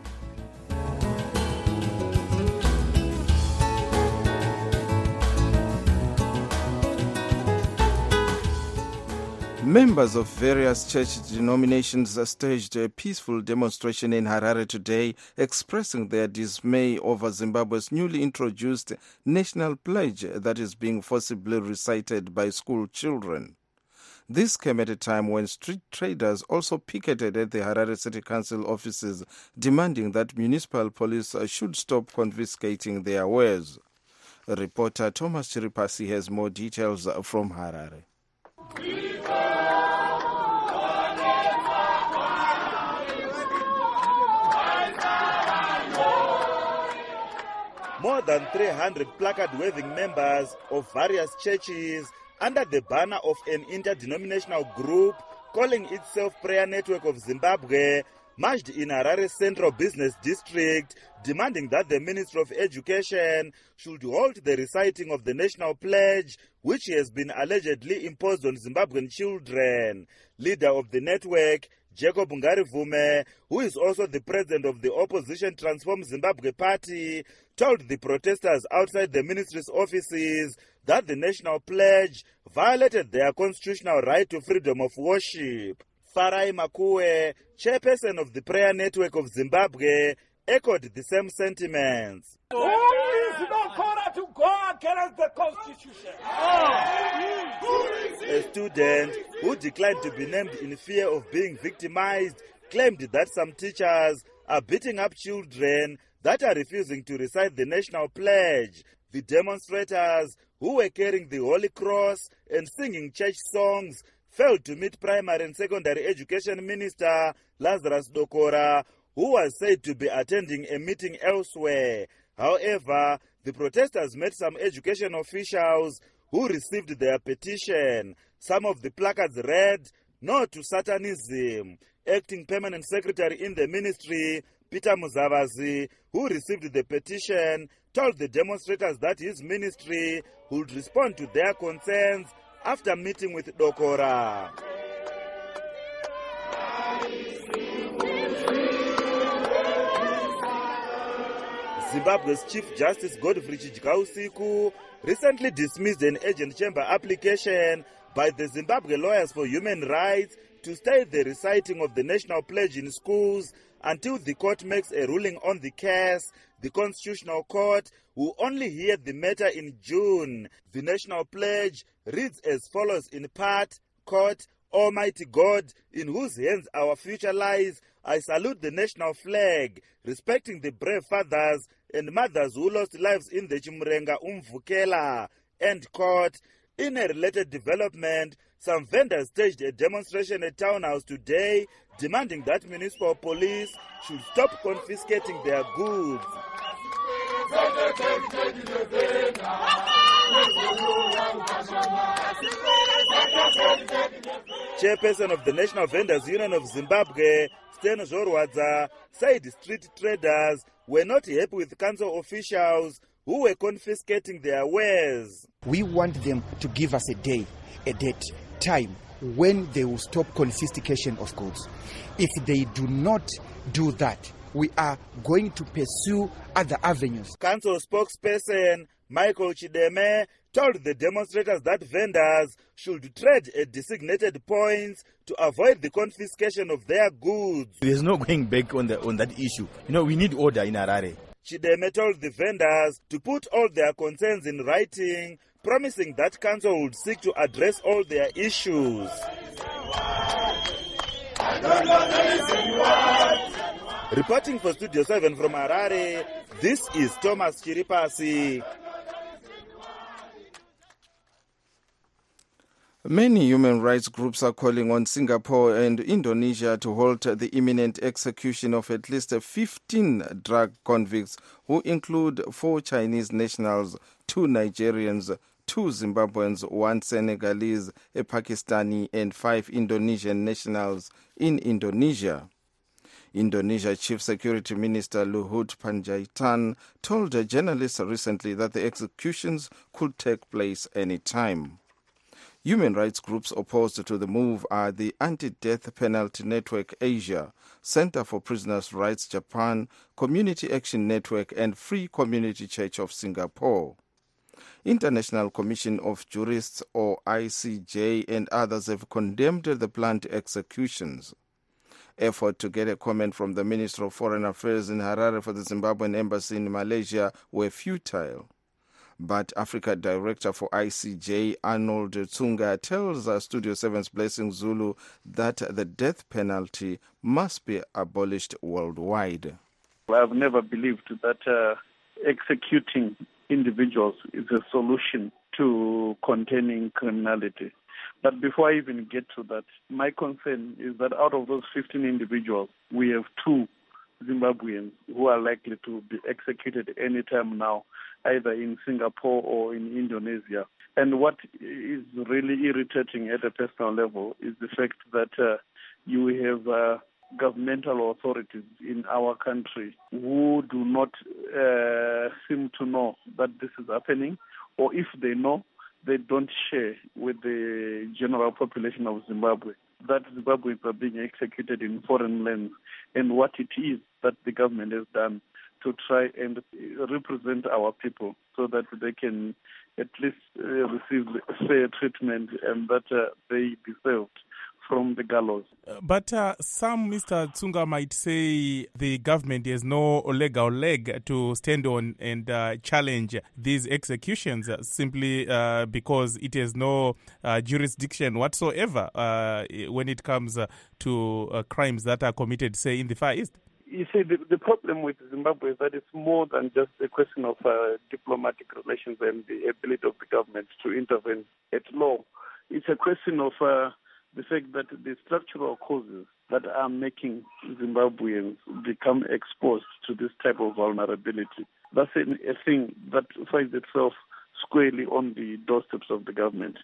Members of various church denominations staged a peaceful demonstration in Harare today, expressing their dismay over Zimbabwe's newly introduced national pledge that is being forcibly recited by school children. This came at a time when street traders also picketed at the Harare City Council offices, demanding that municipal police should stop confiscating their wares. Reporter Thomas Chiripasi has more details from Harare. More than 300 placard-waving members of various churches under the banner of an interdenominational group calling itself Prayer Network of Zimbabwe marched in Harare Central Business District, demanding that the Ministry of Education should halt the reciting of the National Pledge, which has been allegedly imposed on Zimbabwean children. Leader of the network, Jacob Ngarivume, who is also the president of the opposition Transform Zimbabwe Party, told the protesters outside the ministry's offices that the National Pledge violated their constitutional right to freedom of worship. Farai Makue, chairperson of the Prayer Network of Zimbabwe, echoed the same sentiments. Who is not called to go against the Constitution? A student who declined to be named in fear of being victimized claimed that some teachers are beating up children that are refusing to recite the National Pledge. The demonstrators, who were carrying the Holy Cross and singing church songs, failed to meet Primary and Secondary Education Minister Lazarus Dokora, who was said to be attending a meeting elsewhere. However, the protesters met some education officials who received their petition. Some of the placards read, "No to Satanism." Acting Permanent Secretary in the ministry, Peter Muzavazi, who received the petition, told the demonstrators that his ministry would respond to their concerns after meeting with Dokora. Zimbabwe's Chief Justice Godfrey Chijikausiku recently dismissed an urgent chamber application by the Zimbabwe Lawyers for Human Rights to stay the reciting of the national pledge in schools until the court makes a ruling on the case. The Constitutional Court will only hear the matter in June. The national pledge reads as follows in part: Court, Almighty God, in whose hands our future lies, I salute the national flag, respecting the brave fathers and mothers who lost lives in the Chimurenga Umvukela. End quote. In a related development, some vendors staged a demonstration at Townhouse today, demanding that municipal police should stop confiscating their goods. Chairperson of the National Vendors Union of Zimbabwe, Sten Zorwadza, said street traders were not happy with council officials who were confiscating their wares. We want them to give us a date, time when they will stop confiscation of goods. If they do not do that, we are going to pursue other avenues. Council spokesperson Michael Chideme told the demonstrators that vendors should trade at designated points to avoid the confiscation of their goods. There's no going back on that issue. We need order in Harare. Chideme told the vendors to put all their concerns in writing, promising that council would seek to address all their issues. Reporting for Studio 7 from Harare, this is Thomas Chiripasi. Many human rights groups are calling on Singapore and Indonesia to halt the imminent execution of at least 15 drug convicts, who include 4 Chinese nationals, 2 Nigerians, 2 Zimbabweans, 1 Senegalese, a Pakistani, and 5 Indonesian nationals in Indonesia. Indonesia Chief Security Minister Luhut Panjaitan told journalists recently that the executions could take place any time. Human rights groups opposed to the move are the Anti-Death Penalty Network Asia, Center for Prisoners' Rights Japan, Community Action Network, and Free Community Church of Singapore. International Commission of Jurists, or ICJ, and others have condemned the planned executions. Effort to get a comment from the Minister of Foreign Affairs in Harare for the Zimbabwean Embassy in Malaysia were futile. But Africa Director for ICJ, Arnold Tsunga, tells Studio 7's Blessing Zulu that the death penalty must be abolished worldwide. I've never believed that executing individuals is a solution to containing criminality. But before I even get to that, my concern is that out of those 15 individuals, we have 2 Zimbabweans who are likely to be executed any time now, either in Singapore or in Indonesia. And what is really irritating at a personal level is the fact that you have governmental authorities in our country who do not seem to know that this is happening, or if they know, they don't share with the general population of Zimbabwe that Zimbabweans are being executed in foreign lands, and what it is that the government has done to try and represent our people so that they can at least receive fair treatment and that they be served from the gallows. But some, Mr. Tsunga, might say the government has no legal leg to stand on and challenge these executions simply because it has no jurisdiction whatsoever when it comes to crimes that are committed, say, in the Far East. You see, the problem with Zimbabwe is that it's more than just a question of diplomatic relations and the ability of the government to intervene at law. It's a question of the fact that the structural causes that are making Zimbabweans become exposed to this type of vulnerability. That's a thing that finds itself squarely on the doorsteps of the government.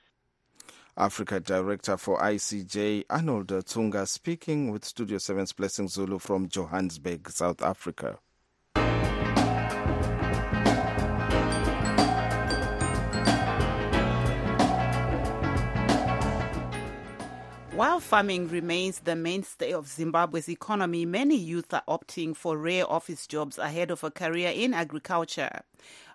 Africa Director for ICJ, Arnold Tsunga, speaking with Studio 7's Blessing Zulu from Johannesburg, South Africa. While farming remains the mainstay of Zimbabwe's economy, many youth are opting for rare office jobs ahead of a career in agriculture.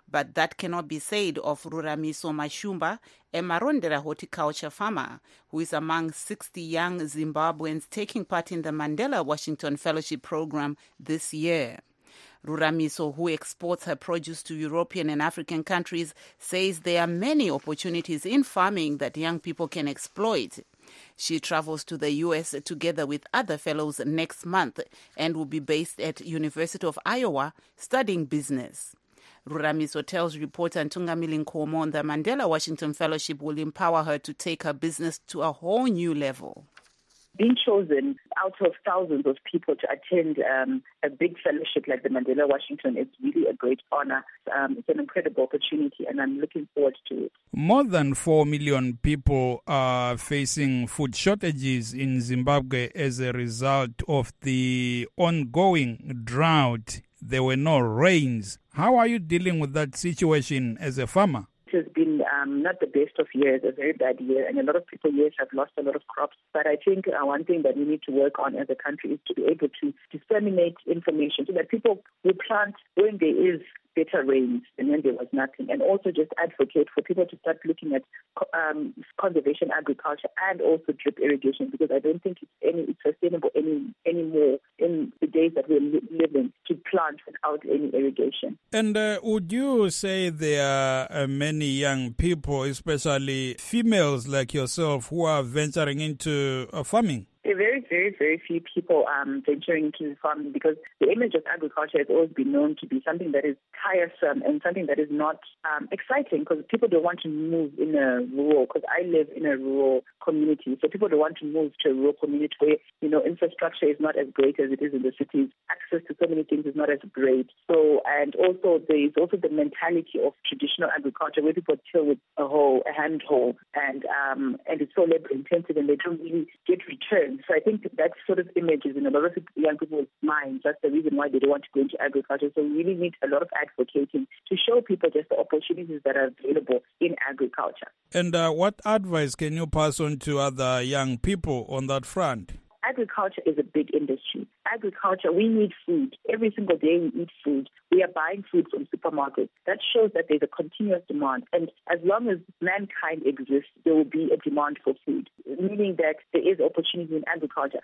But that cannot be said of Ruramiso Mashumba, a Marondera horticulture farmer who is among 60 young Zimbabweans taking part in the Mandela Washington Fellowship Program this year. Ruramiso, who exports her produce to European and African countries, says there are many opportunities in farming that young people can exploit. She travels to the U.S. together with other fellows next month and will be based at University of Iowa studying business. Ruramiso tells reporter Ntungamili Nkomo the Mandela Washington Fellowship will empower her to take her business to a whole new level. Being chosen out of thousands of people to attend a big fellowship like the Mandela Washington is really a great honor. It's an incredible opportunity, and I'm looking forward to it. More than 4 million people are facing food shortages in Zimbabwe as a result of the ongoing drought. There were no rains. How are you dealing with that situation as a farmer? It has been not the best of years, a very bad year, and a lot of people, yes, have lost a lot of crops. But I think one thing that we need to work on as a country is to be able to disseminate information so that people will plant when there is better rains and when there was nothing, and also just advocate for people to start looking at conservation agriculture and also drip irrigation, because I don't think it's sustainable anymore in the days that we're living to plant without any irrigation. And would you say there are many young people, especially females like yourself, who are venturing into farming? Very, very, very few people venturing into farming, because the image of agriculture has always been known to be something that is tiresome and something that is not exciting, because people don't want to move in a rural, because I live in a rural community, so people don't want to move to a rural community where, infrastructure is not as great as it is in the cities. Access to so many things is not as great. So, and also there is also the mentality of traditional agriculture where people till with a hand hoe, and it's so labor intensive and they don't really get returns. So I think that sort of image is in a lot of young people's minds. That's the reason why they don't want to go into agriculture. So we really need a lot of advocating to show people just the opportunities that are available in agriculture. And what advice can you pass on to other young people on that front? Agriculture is a big industry. Agriculture, we need food. Every single day we eat food. We are buying food from supermarkets. That shows that there's a continuous demand. And as long as mankind exists, there will be a demand for food, meaning that there is opportunity in agriculture.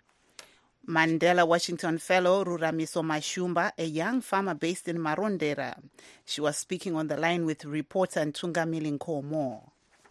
Mandela Washington Fellow Ruramiso Mashumba, a young farmer based in Marondera. She was speaking on the line with reporter Ntungamili Nkomo.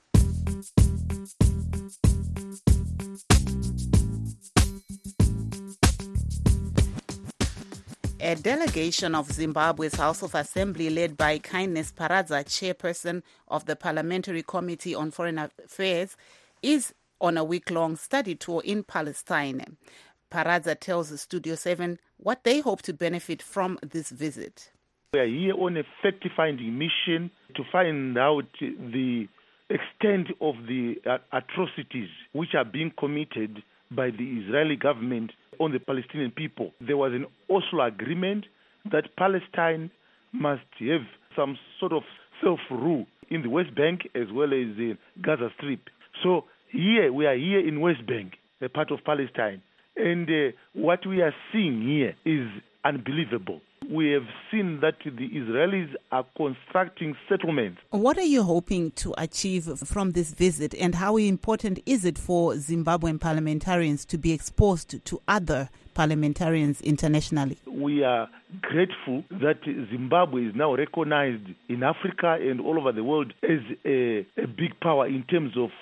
A delegation of Zimbabwe's House of Assembly, led by Kindness Paradza, chairperson of the Parliamentary Committee on Foreign Affairs, is on a week-long study tour in Palestine. Paradza tells Studio 7 what they hope to benefit from this visit. We are here on a fact-finding mission to find out the extent of the atrocities which are being committed by the Israeli government on the Palestinian people. There was an Oslo agreement that Palestine must have some sort of self-rule in the West Bank as well as the Gaza Strip. So here, we are here in West Bank, a part of Palestine. And what we are seeing here is unbelievable. We have seen that the Israelis are constructing settlements. What are you hoping to achieve from this visit, and how important is it for Zimbabwean parliamentarians to be exposed to other parliamentarians internationally? We are grateful that Zimbabwe is now recognized in Africa and all over the world as a big power in terms of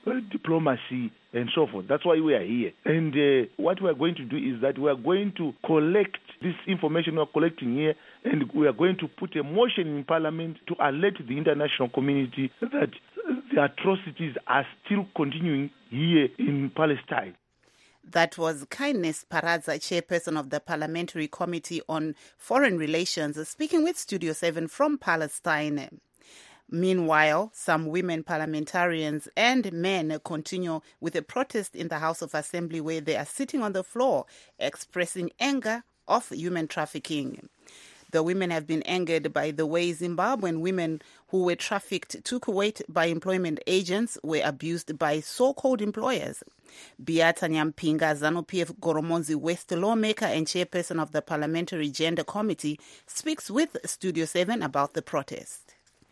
diplomacy and so forth. That's why we are here. And what we are going to do is that we are going to collect this information we are collecting here, and we are going to put a motion in Parliament to alert the international community that the atrocities are still continuing here in Palestine. That was Kindness Paradza, chairperson of the Parliamentary Committee on Foreign Relations, speaking with Studio 7 from Palestine. Meanwhile, some women parliamentarians and men continue with a protest in the House of Assembly, where they are sitting on the floor expressing anger of human trafficking. The women have been angered by the way Zimbabwean women who were trafficked to Kuwait by employment agents were abused by so-called employers. Beata Nyampinga, ZANU-PF Goromonzi West lawmaker and chairperson of the Parliamentary Gender Committee, speaks with Studio 7 about the protest.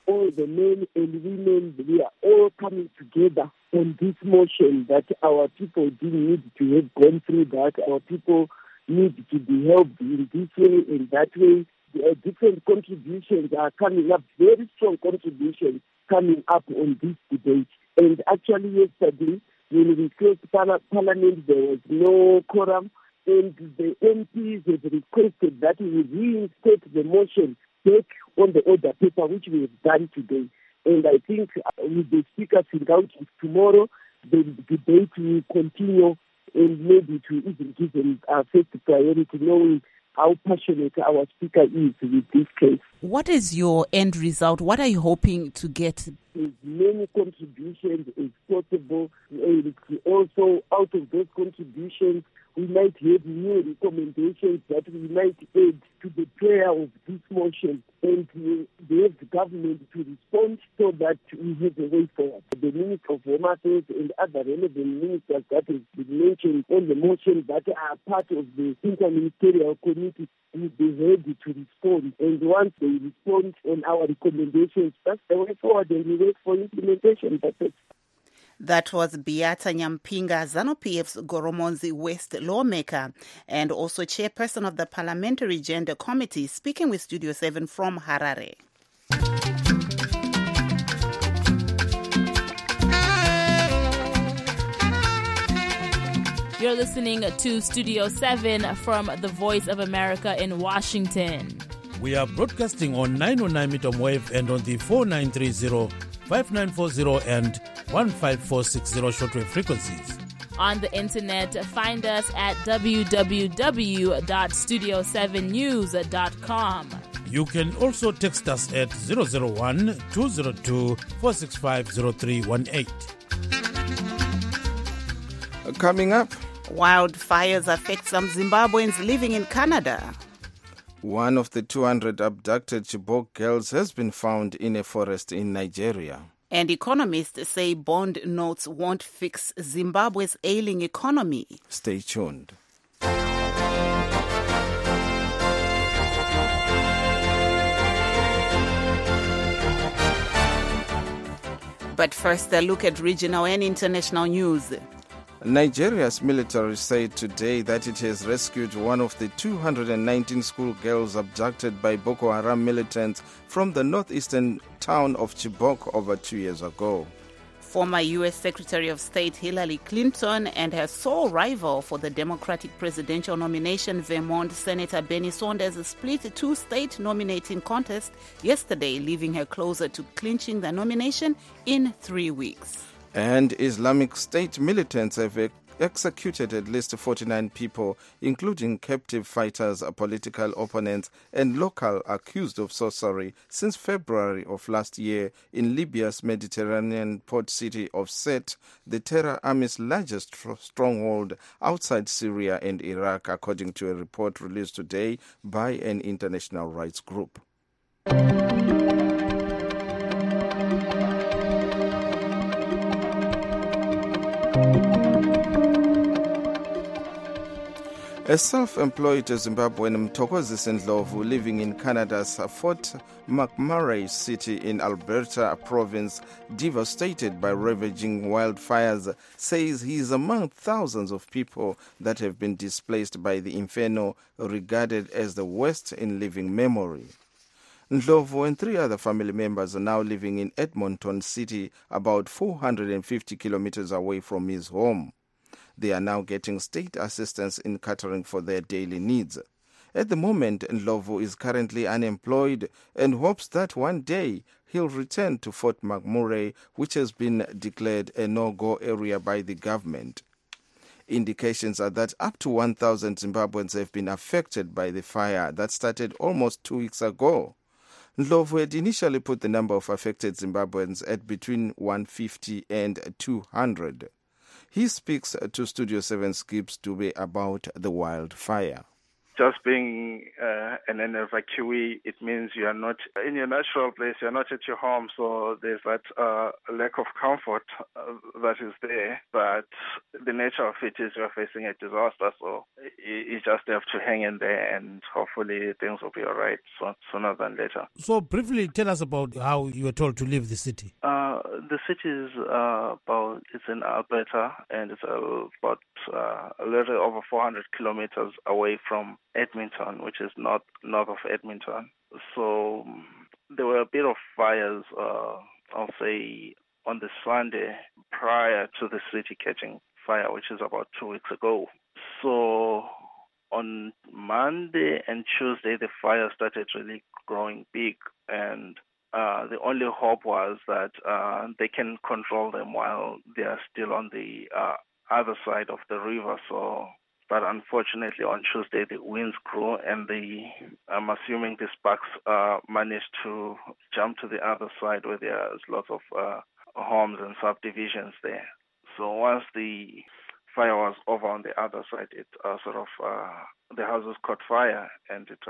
all the men and women, we are all coming together on this motion that our people didn't need to have gone through that. Our people need to be helped in this way and that way. Different contributions are coming up, very strong contributions coming up on this debate. And actually yesterday, when we closed Parliament, there was no quorum, and the MPs have requested that we reinstate the motion back on the order paper, which we have done today. And I think with the speakers out tomorrow, the debate will continue, and maybe to even give them first priority, knowing how passionate our speaker is with this case. What is your end result? What are you hoping to get? As many contributions as possible, and also out of those contributions, we might have new recommendations that we might add to the prayer of this motion, and we have the government to respond so that we have a way forward. The Minister of Home Affairs and other relevant ministers that have been mentioned on the motion that are part of the interministerial committee will be ready to respond. And once they respond on our recommendations, that's the way forward, and we wait for implementation. That's it. That was Beata Nyampinga, ZANU-PF's Goromonzi West lawmaker and also chairperson of the Parliamentary Gender Committee, speaking with Studio 7 from Harare. You're listening to Studio 7 from the Voice of America in Washington. We are broadcasting on 909 meter wave and on the 4930, 5940 and 15460 shortwave frequencies. On the internet, find us at www.studio7news.com. You can also text us at 001-202-465-0318. Coming up, wildfires affect some Zimbabweans living in Canada. One of the 200 abducted Chibok girls has been found in a forest in Nigeria. And economists say bond notes won't fix Zimbabwe's ailing economy. Stay tuned. But first, a look at regional and international news. Nigeria's military said today that it has rescued one of the 219 schoolgirls abducted by Boko Haram militants from the northeastern town of Chibok over 2 years ago. Former U.S. Secretary of State Hillary Clinton and her sole rival for the Democratic presidential nomination, Vermont Senator Bernie Sanders, split a two-state nominating contest yesterday, leaving her closer to clinching the nomination in 3 weeks. And Islamic State militants have executed at least 49 people, including captive fighters, political opponents, and local accused of sorcery since February of last year in Libya's Mediterranean port city of Sirte, the terror army's largest stronghold outside Syria and Iraq, according to a report released today by an international rights group. A self-employed Zimbabwean, Mtokozi Sendlovu, living in Canada's Fort McMurray city in Alberta province, devastated by ravaging wildfires, says he is among thousands of people that have been displaced by the inferno regarded as the worst in living memory. Ndlovu and 3 other family members are now living in Edmonton City, about 450 kilometers away from his home. They are now getting state assistance in catering for their daily needs. At the moment, Ndlovu is currently unemployed and hopes that one day he'll return to Fort McMurray, which has been declared a no-go area by the government. Indications are that up to 1,000 Zimbabweans have been affected by the fire that started almost 2 weeks ago. Ndlovu had initially put the number of affected Zimbabweans at between 150 and 200. He speaks to Studio 7's Gibbs Dube about the wildfire. just being an evacuee, it means you are not in your natural place, you're not at your home, so there's that lack of comfort that is there. But the nature of it is you're facing a disaster, so you just have to hang in there and hopefully things will be all right sooner than later. So briefly tell us about how you were told to leave the city. The city is it's in Alberta, and it's about a little over 400 kilometers away from Edmonton, which is north of Edmonton. So there were a bit of fires, I'll say, on the Sunday prior to the city catching fire, which is about 2 weeks ago. So on Monday and Tuesday, the fire started really growing big, and the only hope was that they can control them while they are still on the other side of the river. But unfortunately, on Tuesday, the winds grew, and I'm assuming the sparks managed to jump to the other side where there's lots of homes and subdivisions there. So once the fire was over on the other side, it the houses caught fire, and it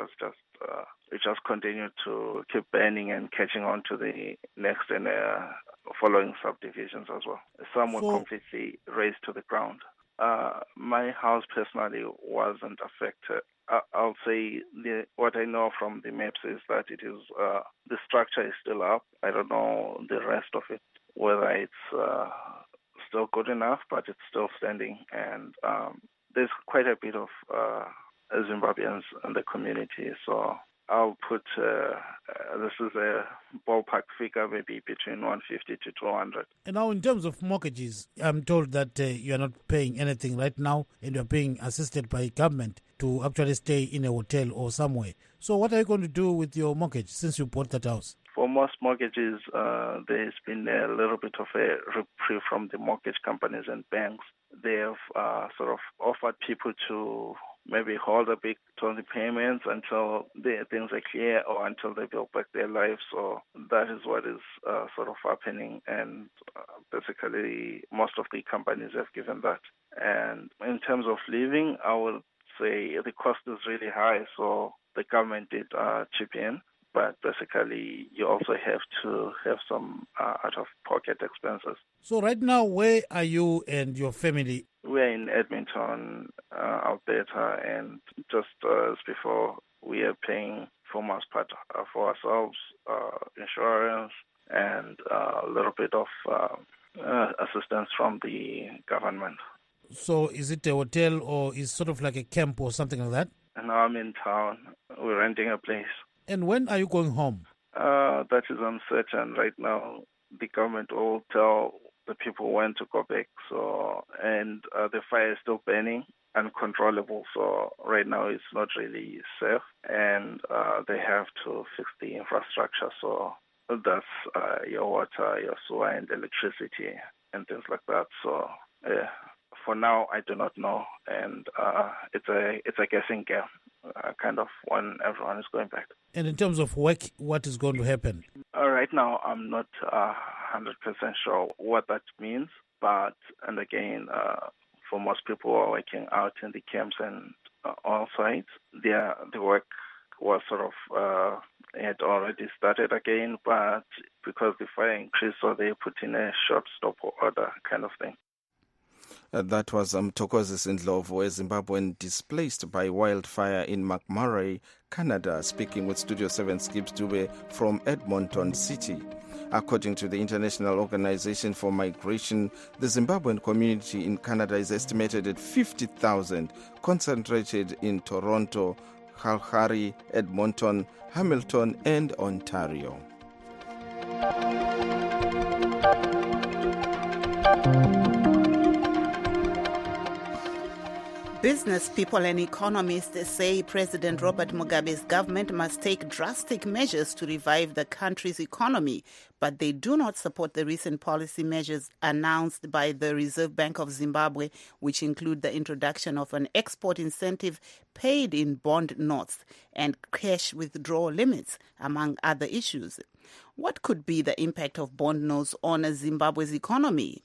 just continued to keep burning and catching on to the next and following subdivisions as well. Some were completely razed to the ground. My house personally wasn't affected. I'll say what I know from the maps is that it is the structure is still up. I don't know the rest of it, whether it's still good enough, but it's still standing. And there's quite a bit of Zimbabweans in the community, so I'll put this is a ballpark figure, maybe between 150 to 200. And now, in terms of mortgages, I'm told that you are not paying anything right now, and you're being assisted by government to actually stay in a hotel or somewhere. So what are you going to do with your mortgage since you bought that house? For most mortgages, there's been a little bit of a reprieve from the mortgage companies and banks. They have sort of offered people to maybe hold a bit on the payments until things are clear or until they build back their lives. So that is what is sort of happening. And basically, most of the companies have given that. And in terms of living, I would say the cost is really high. So the government did chip in. But basically, you also have to have some out-of-pocket expenses. So right now, where are you and your family? We're in Edmonton, Alberta, and just as before, we are paying for most part for ourselves, insurance, and a little bit of assistance from the government. So is it a hotel or is sort of like a camp or something like that? No, I'm in town. We're renting a place. And when are you going home? That is uncertain right now. The government will tell the people when to go back. So, and the fire is still burning, uncontrollable. So right now it's not really safe, and they have to fix the infrastructure. So that's your water, your sewer, and electricity, and things like that. So for now, I do not know, and it's a guessing game. Kind of when everyone is going back. And in terms of work, what is going to happen? Right now, I'm not 100% sure what that means. But, and again, for most people who are working out in the camps and all sites, the work was sort of had already started again. But because the fire increased, so they put in a short stop order kind of thing. That was Mtokozi Sindlovu, a Zimbabwean displaced by wildfire in McMurray, Canada, speaking with Studio 7 Skips Dube from Edmonton City. According to the International Organization for Migration, the Zimbabwean community in Canada is estimated at 50,000, concentrated in Toronto, Calgary, Edmonton, Hamilton, and Ontario. Business people and economists say President Robert Mugabe's government must take drastic measures to revive the country's economy, but they do not support the recent policy measures announced by the Reserve Bank of Zimbabwe, which include the introduction of an export incentive paid in bond notes and cash withdrawal limits, among other issues. What could be the impact of bond notes on Zimbabwe's economy?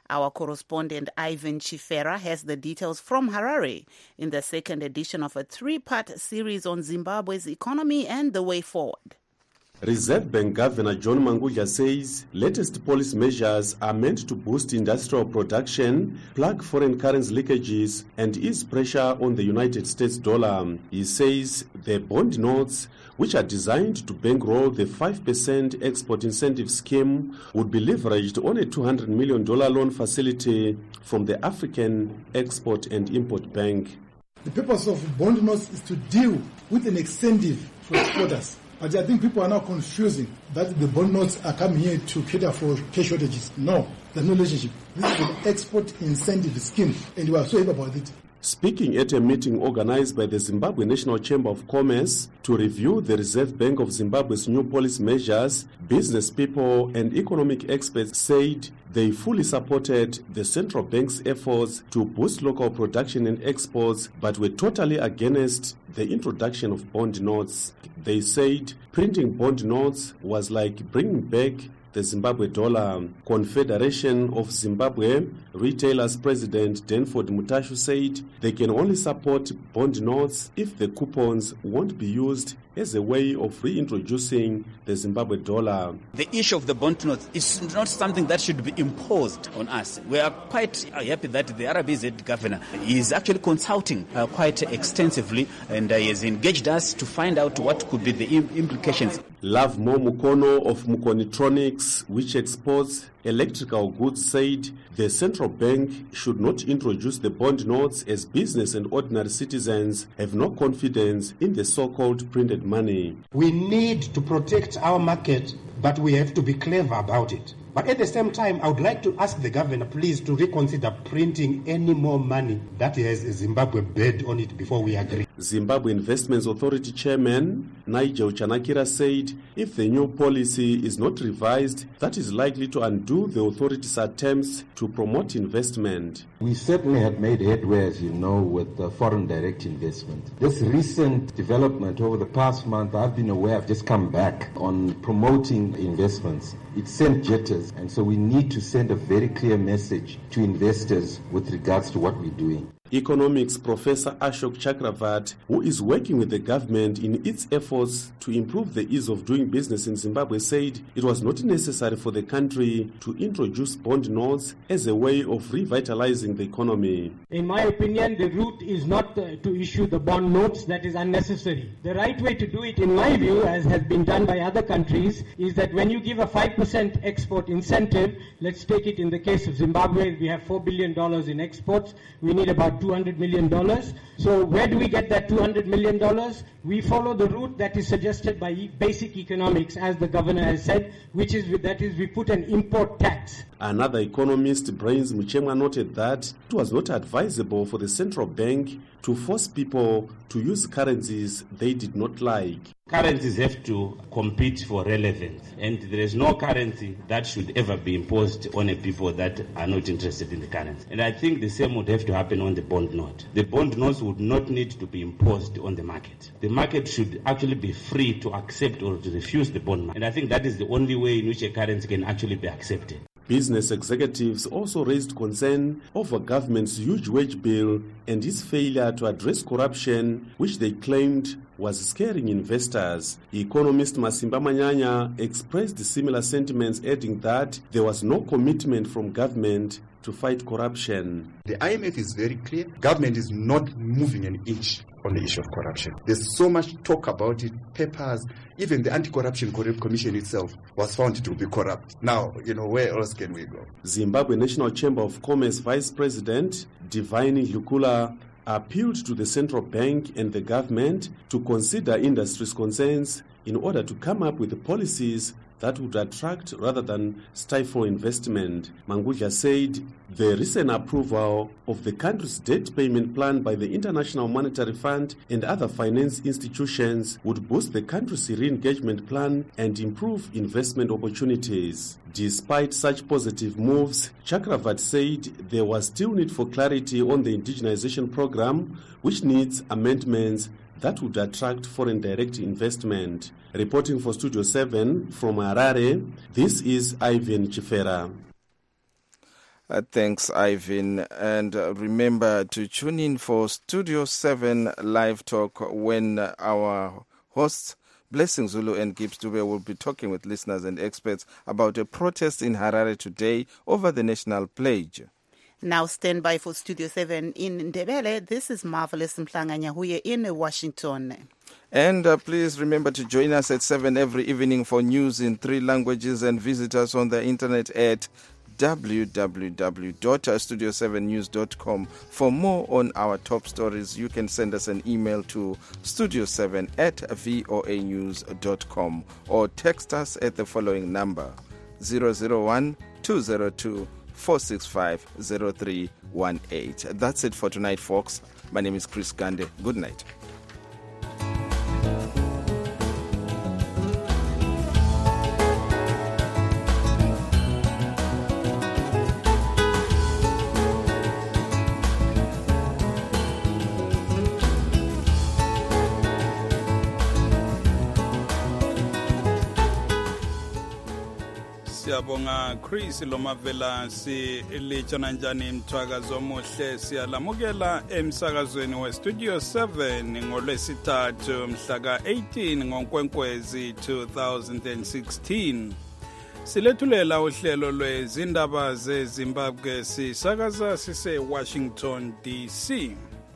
Our correspondent Ivan Chifera has the details from Harare in the second edition of a three-part series on Zimbabwe's economy and the way forward. Reserve Bank Governor John Mangudla says latest policy measures are meant to boost industrial production, plug foreign currency leakages, and ease pressure on the United States dollar. He says the bond notes, which are designed to bankroll the 5% export incentive scheme, would be leveraged on a $200 million loan facility from the African Export and Import Bank. The purpose of bond notes is to deal with an incentive for exporters. But I think people are now confusing that the bond notes are coming here to cater for cash shortages. No, there's no relationship. This is an export incentive scheme, and we are so happy about it. Speaking at a meeting organized by the Zimbabwe National Chamber of Commerce to review the Reserve Bank of Zimbabwe's new policy measures, business people and economic experts said they fully supported the central bank's efforts to boost local production and exports, but were totally against the introduction of bond notes. They said printing bond notes was like bringing back the Zimbabwe dollar. Confederation of Zimbabwe Retailers President Danford Mutashu said they can only support bond notes if the coupons won't be used as a way of reintroducing the Zimbabwe dollar. The issue of the bond notes is not something that should be imposed on us. We are quite happy that the RBZ governor is actually consulting quite extensively, and he has engaged us to find out what could be the implications. Love Mo Mukono of Mukonitronics, which exports electrical goods, said the central bank should not introduce the bond notes as business and ordinary citizens have no confidence in the so-called printed money. We need to protect our market, but we have to be clever about it. But at the same time, I would like to ask the governor, please, to reconsider printing any more money that has a Zimbabwe bed on it before we agree. Zimbabwe Investments Authority Chairman Nigel Chanakira said if the new policy is not revised, that is likely to undo the authority's attempts to promote investment. We certainly have made headway, as you know, with foreign direct investment. This recent development over the past month, I've been aware, I've just come back on promoting investments. It sent jitters, and so we need to send a very clear message to investors with regards to what we're doing. Economics Professor Ashok Chakravat, who is working with the government in its efforts to improve the ease of doing business in Zimbabwe, said it was not necessary for the country to introduce bond notes as a way of revitalizing the economy. In my opinion, the route is not to issue the bond notes. That is unnecessary. The right way to do it, in my view, as has been done by other countries, is that when you give a 5% export incentive, let's take it in the case of Zimbabwe, we have $4 billion in exports. We need about $200 million. So where do we get that $200 million? We follow the route that is suggested by basic economics, as the governor has said, which is we put an import tax. Another economist, Brains Muchemwa, noted that it was not advisable for the central bank to force people to use currencies they did not like. Currencies have to compete for relevance, and there is no currency that should ever be imposed on a people that are not interested in the currency. And I think the same would have to happen on the bond note. The bond notes would not need to be imposed on the market. The market should actually be free to accept or to refuse the bond market. And I think that is the only way in which a currency can actually be accepted. Business executives also raised concern over government's huge wage bill and its failure to address corruption, which they claimed was scaring investors. Economist Masimba Manyanya expressed similar sentiments, adding that there was no commitment from government to fight corruption. The IMF is very clear. Government is not moving an inch on the issue of corruption. There's so much talk about it, papers, even the Anti-Corruption Commission itself was found to be corrupt. Now, where else can we go? Zimbabwe National Chamber of Commerce Vice President Divine Lukula appealed to the central bank and the government to consider industry's concerns in order to come up with policies that would attract rather than stifle investment. Mangudla said the recent approval of the country's debt payment plan by the International Monetary Fund and other finance institutions would boost the country's re-engagement plan and improve investment opportunities. Despite such positive moves, Chakravat said there was still need for clarity on the indigenization program, which needs amendments that would attract foreign direct investment. Reporting for Studio 7 from Harare, this is Ivan Chifera. Thanks, Ivan. And remember to tune in for Studio 7 Live Talk when our hosts, Blessing Zulu and Gibbs Dube, will be talking with listeners and experts about a protest in Harare today over the national pledge. Now stand by for Studio 7 in Ndebele. This is Marvelous Mhlanga-Nyahuye in Washington. And please remember to join us at 7 every evening for news in 3 languages, and visit us on the internet at www.studio7news.com. For more on our top stories, you can send us an email to studio7@voanews.com or text us at the following number 001-202-465-0318. That's it for tonight, folks. My name is Chris Gande. Good night. Siyabonga Chris Lomavela silitshana njani mthwakazo omuhle siyalamukela emsakazweni we Studio 7 ngolwesithathu mhla ka-18 ngoNkwenkwezi 2016. Silethulela uhlelo lwezindaba zeZimbabwe sisakaza sise Washington DC.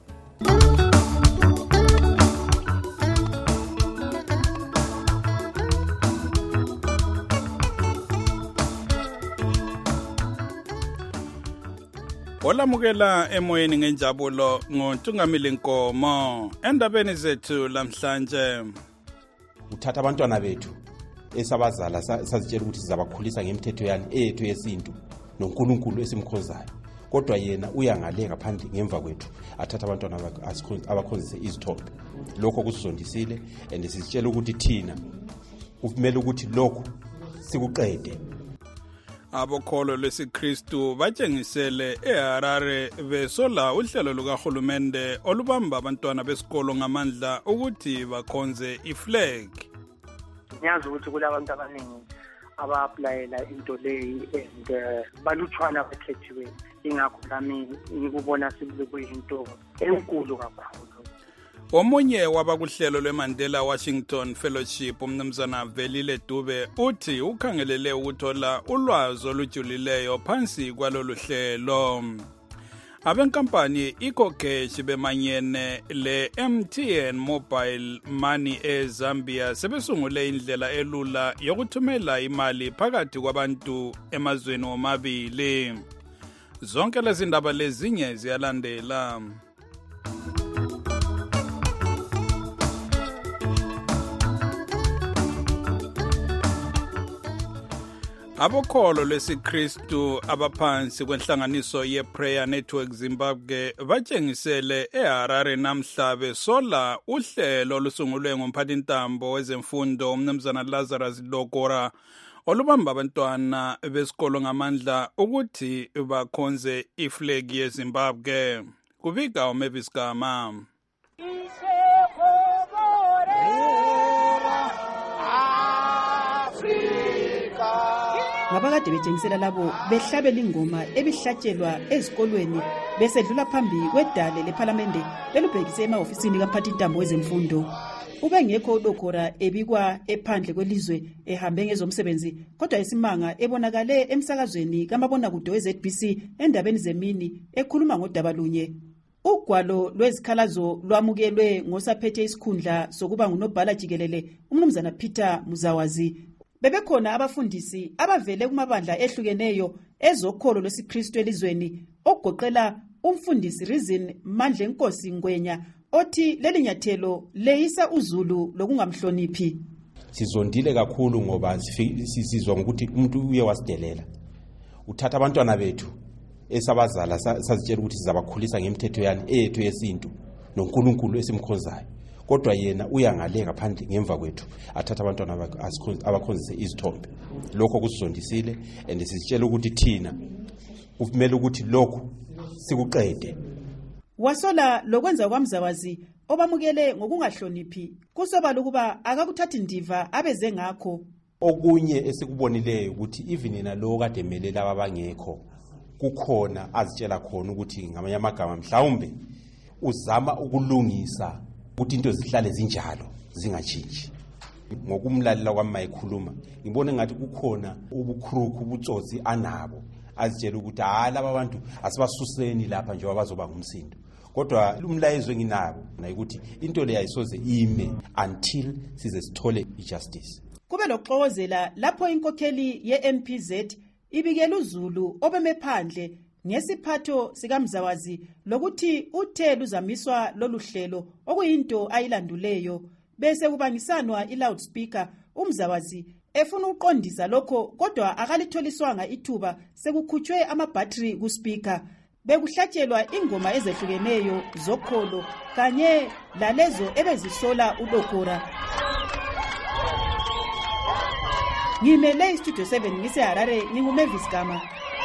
Olamukela emoyeni ngenjabulo ngoNtungamili Nkomo. Endabeni zethu lamhlanje, uthatha abantwana bethu esabazala sazitshela ukuthi sizabakhulisa ngemithetho yani ethu yesintu noNkulunkulu esimkhonzayo, kodwa yena uyangaleka phandle ngemva kwethu athatha abantwana abakhonzise izithombe. Lokho kusizondisile and sizitshela ukuthi thina kumele ukuthi lokho sikuqede. Abokholo lwesiKristu batshengisele eHarare besola uhlelo lukahulumende olubamba abantwana besikolo ngamandla ukuthi bakhonze iflag. Ngiyazi ukuthi kulabantu abaningi aba-aplayela into leyi and balutshwana abakhethiwe, ingakho lami ngikubona sekuyinto enkulu kakhulu. Omunye wabakuhlelo lweMandela Washington Fellowship umnumzana Velile Dube uthi ukhangelele ukuthola ulwazi olujulileyo phansi kwalolu hlelo. Abenkampani EcoCash bemanyene le MTN Mobile Money eZambia sebesungule indlela elula yokuthumela imali phakathi kwabantu emazweni omabili. Zonke lezi ndaba lezinye ziyalandela. Abokholo lwesiKristu abaphansi kwenhlanganiso yePrayer Network Zimbabwe batshengisele eHarare namhla besola uhlelo olusungulwe ngumphathintambo wezemfundo umnumzana Lazarus Lokora olubamba abantwana besikolo ngamandla ukuthi bakhonze iflag yeZimbabwe. Kubika uMavis Gama. Ngabakade betshengisela labo behlabela ingoma ebihlatshelwa ezikolweni besedlula phambi kwedale lephalamende belubhekise emahofisini kamphathintambo wezemfundo. Ubengekho uDokora ebikwa ephandle kwelizwe ehambe ngezomsebenzi, kodwa isimanga ebonakale emsakazweni kamabonakude weZBC endabeni zemini ekhuluma ngodaba lunye. Ugwalo lwezikhalazo lwamukelwe ngosaphethe isikhundla sokuba ngunobhala jikelele umnumzana Peter Muzawazi. Bebekhona abafundisi abavele kumabandla ehlukeneyo ezokholo lwesiKristu elizweni, okugoqela umfundisi Reason Mandle Nkosi Ngwenya othi leli nyathelo leyisa uzulu lokungamhloniphi. Sizondile kakhulu ngoba sisizwa ukuthi umuntu uye wasidelela. Uthatha abantwana bethu esabazala sazitshela ukuthi sizabakhulisa ngemithetho yani ethu yesintu noNkulunkulu esimkhonzayo, kodwa yena uyangaleka phandle ngemva kwethu athatha abantwana abakhonzise izithombe. Lokho kusizondisile and sizitshela ukuthi thina kumele ukuthi lokho sikuqede. Wasola lokwenza kwaMzawazi obamukele ngokungahloniphi kusobala ukuba akakuthathi ndiva abeze ngakho. Okunye esikubonileyo ukuthi even nalo kade emelela abangekho kukhona azitshela khona ukuthi ngamanye amagama mhlawumbe uzama ukulungisa ukuthi into zihlale zinjalo zingatshintshi. Ngokumlalela kwami mayikhuluma ngibona ngathi kukhona ubukhruku ubutsotsi anabo azitshela ukuthi laba bantu asibasuseni lapha njengoba bazoba ngumsindo. Kodwa umlayezo enginabo ukuthi into le ayisoze ime until size sithole ijustice. Kube lokuxokozela lapho inkokheli ye-MPZ ibikela uZulu obeme phandle ngesiphatho sikaMzawazi lokuthi uthe luzamiswa lolu hlelo okuyinto ayilanduleyo bese kubangisanwa i-loudspeaker uMzawazi efuna uqondisa lokho kodwa akalitholiswanga ithuba sekukhutshwe amabhattery ku-speaker. Bekuhlatshelwa ingoma ezehlukeneyo zokholo kanye lalezo ebezisola udokora. Ngimele iStudio 7 ngiseHarare nginguMavis Gama.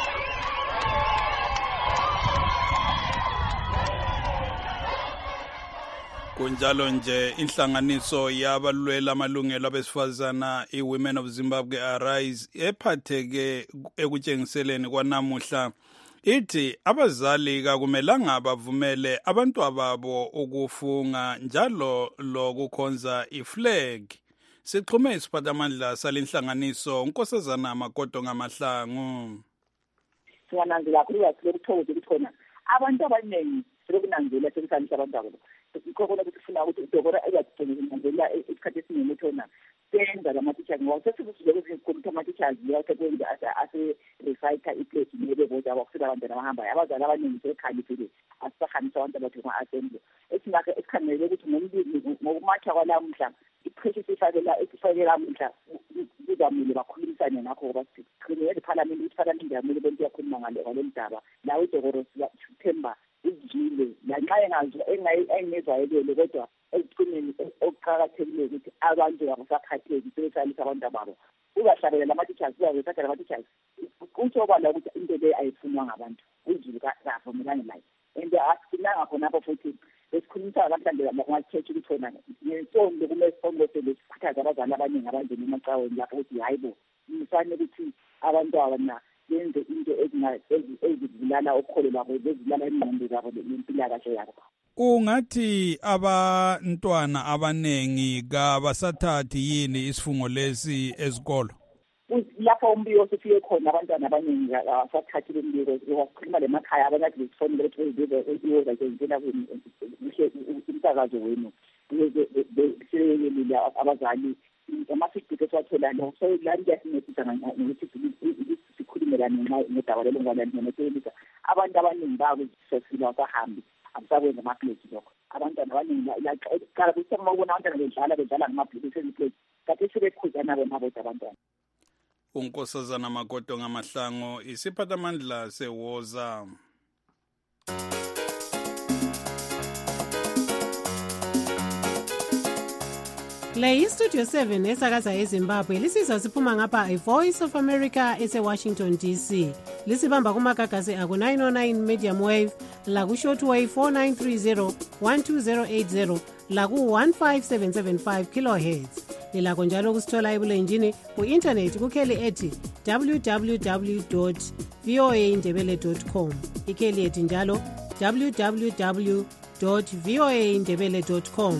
Kunjalo nje inhlanganiso yabalwela amalungelo abesifazana iWomen of Zimbabwe Arise ephatheke ekutshengiseleni kwanamuhla ithi abazali kakumelanga bavumele abantwababo ukufunga njalo lokukhonza iflag. Sixhume isiphathamandla salenhlanganiso uNkosazana Makoto Ngamahlangu. Siyananzela kakhulu lokuthokoza ukuthi khona abantu abaningi sekunanzela sekusanisa abantu abo. Sikhona ukuthi sifuna ukuthi udokora ezathengisela isikhathi esiningi uthona senza lama-teachers ngoba sesizile ukuthi ama-teachers yasekwenza ase-recycle iplace nebeboza abakusela abantu abahambayo abazali abaningi sebekhalifile asisahanisa abantu abathi kuma-assembly esikhangelele ukuthi ngokumatha kwalamuhla i-pressure esifakela mhla kuzamile bakhulumisane ngakho ngoba siqinile iphalamende ukuthi iphalamende yamele bonke yakhuluma ngalo mdaba lawo udokoro September izile lanxa engezwayelele kodwa ekucineni okuqakathekileyo ukuthi abantu abasaphatheki sebesalisa abantu ababo uzahlabelela ama-teachers uzazithatha lama-teachers kutsho kwala ukuthi into le ayifunwa ngabantu uzulu kavumelane layo and asifunanga khonapho futhi besikhulumisa namhlanje ngama-church ukuthi khona ngensondo kumele sifondosele sikhuthaze abazali abaningi abangena emacaweni lapho ukuthi hayi bo nisane ukuthi abantu abana yenze into ezibulala okholo lwabo bezibulala ingqondo zabo nempilakahle yabo. Ungathi abantwana abanengi kabasathathi yini isifungo lesi ezikolo? Lapho umbiko sifike khona abantwana abaningi abasathathi umbiko wakhuluma lemakhaya abangathi besifonile ukuthi bezenzela umsakazo wenu besiyelile abazali ama-feedback esiwathola lo so lani kuyasincedisa ngokuthi sikhulumelane ngodaba lelo ngwalaninoselisa abantu abaningi bakuzisosila wasahambi abusakwenza amapleti lokho abantwana abaningi qala kuthi ukubona abantwana bedlala ngamapleti ezipleti kade sebekhuzana bona bodwa abantwana. uNkosazana Makoto Ngamahlangu isiphathamandla sewoza. Le iStudio 7 esakaza eZimbabwe lisizwa siphuma ngapha iVoice of America eseWashington DC. Lisibamba kumagagasi aku-909 medium wave, laku-shortwave 4930 12080, laku-15775 kilohertz. Lilakho njalo kusithola ebulenjini ku-internet kukheli ethi www.voaindebele.com. Ikheli ethi njalo www.voaindebele.com.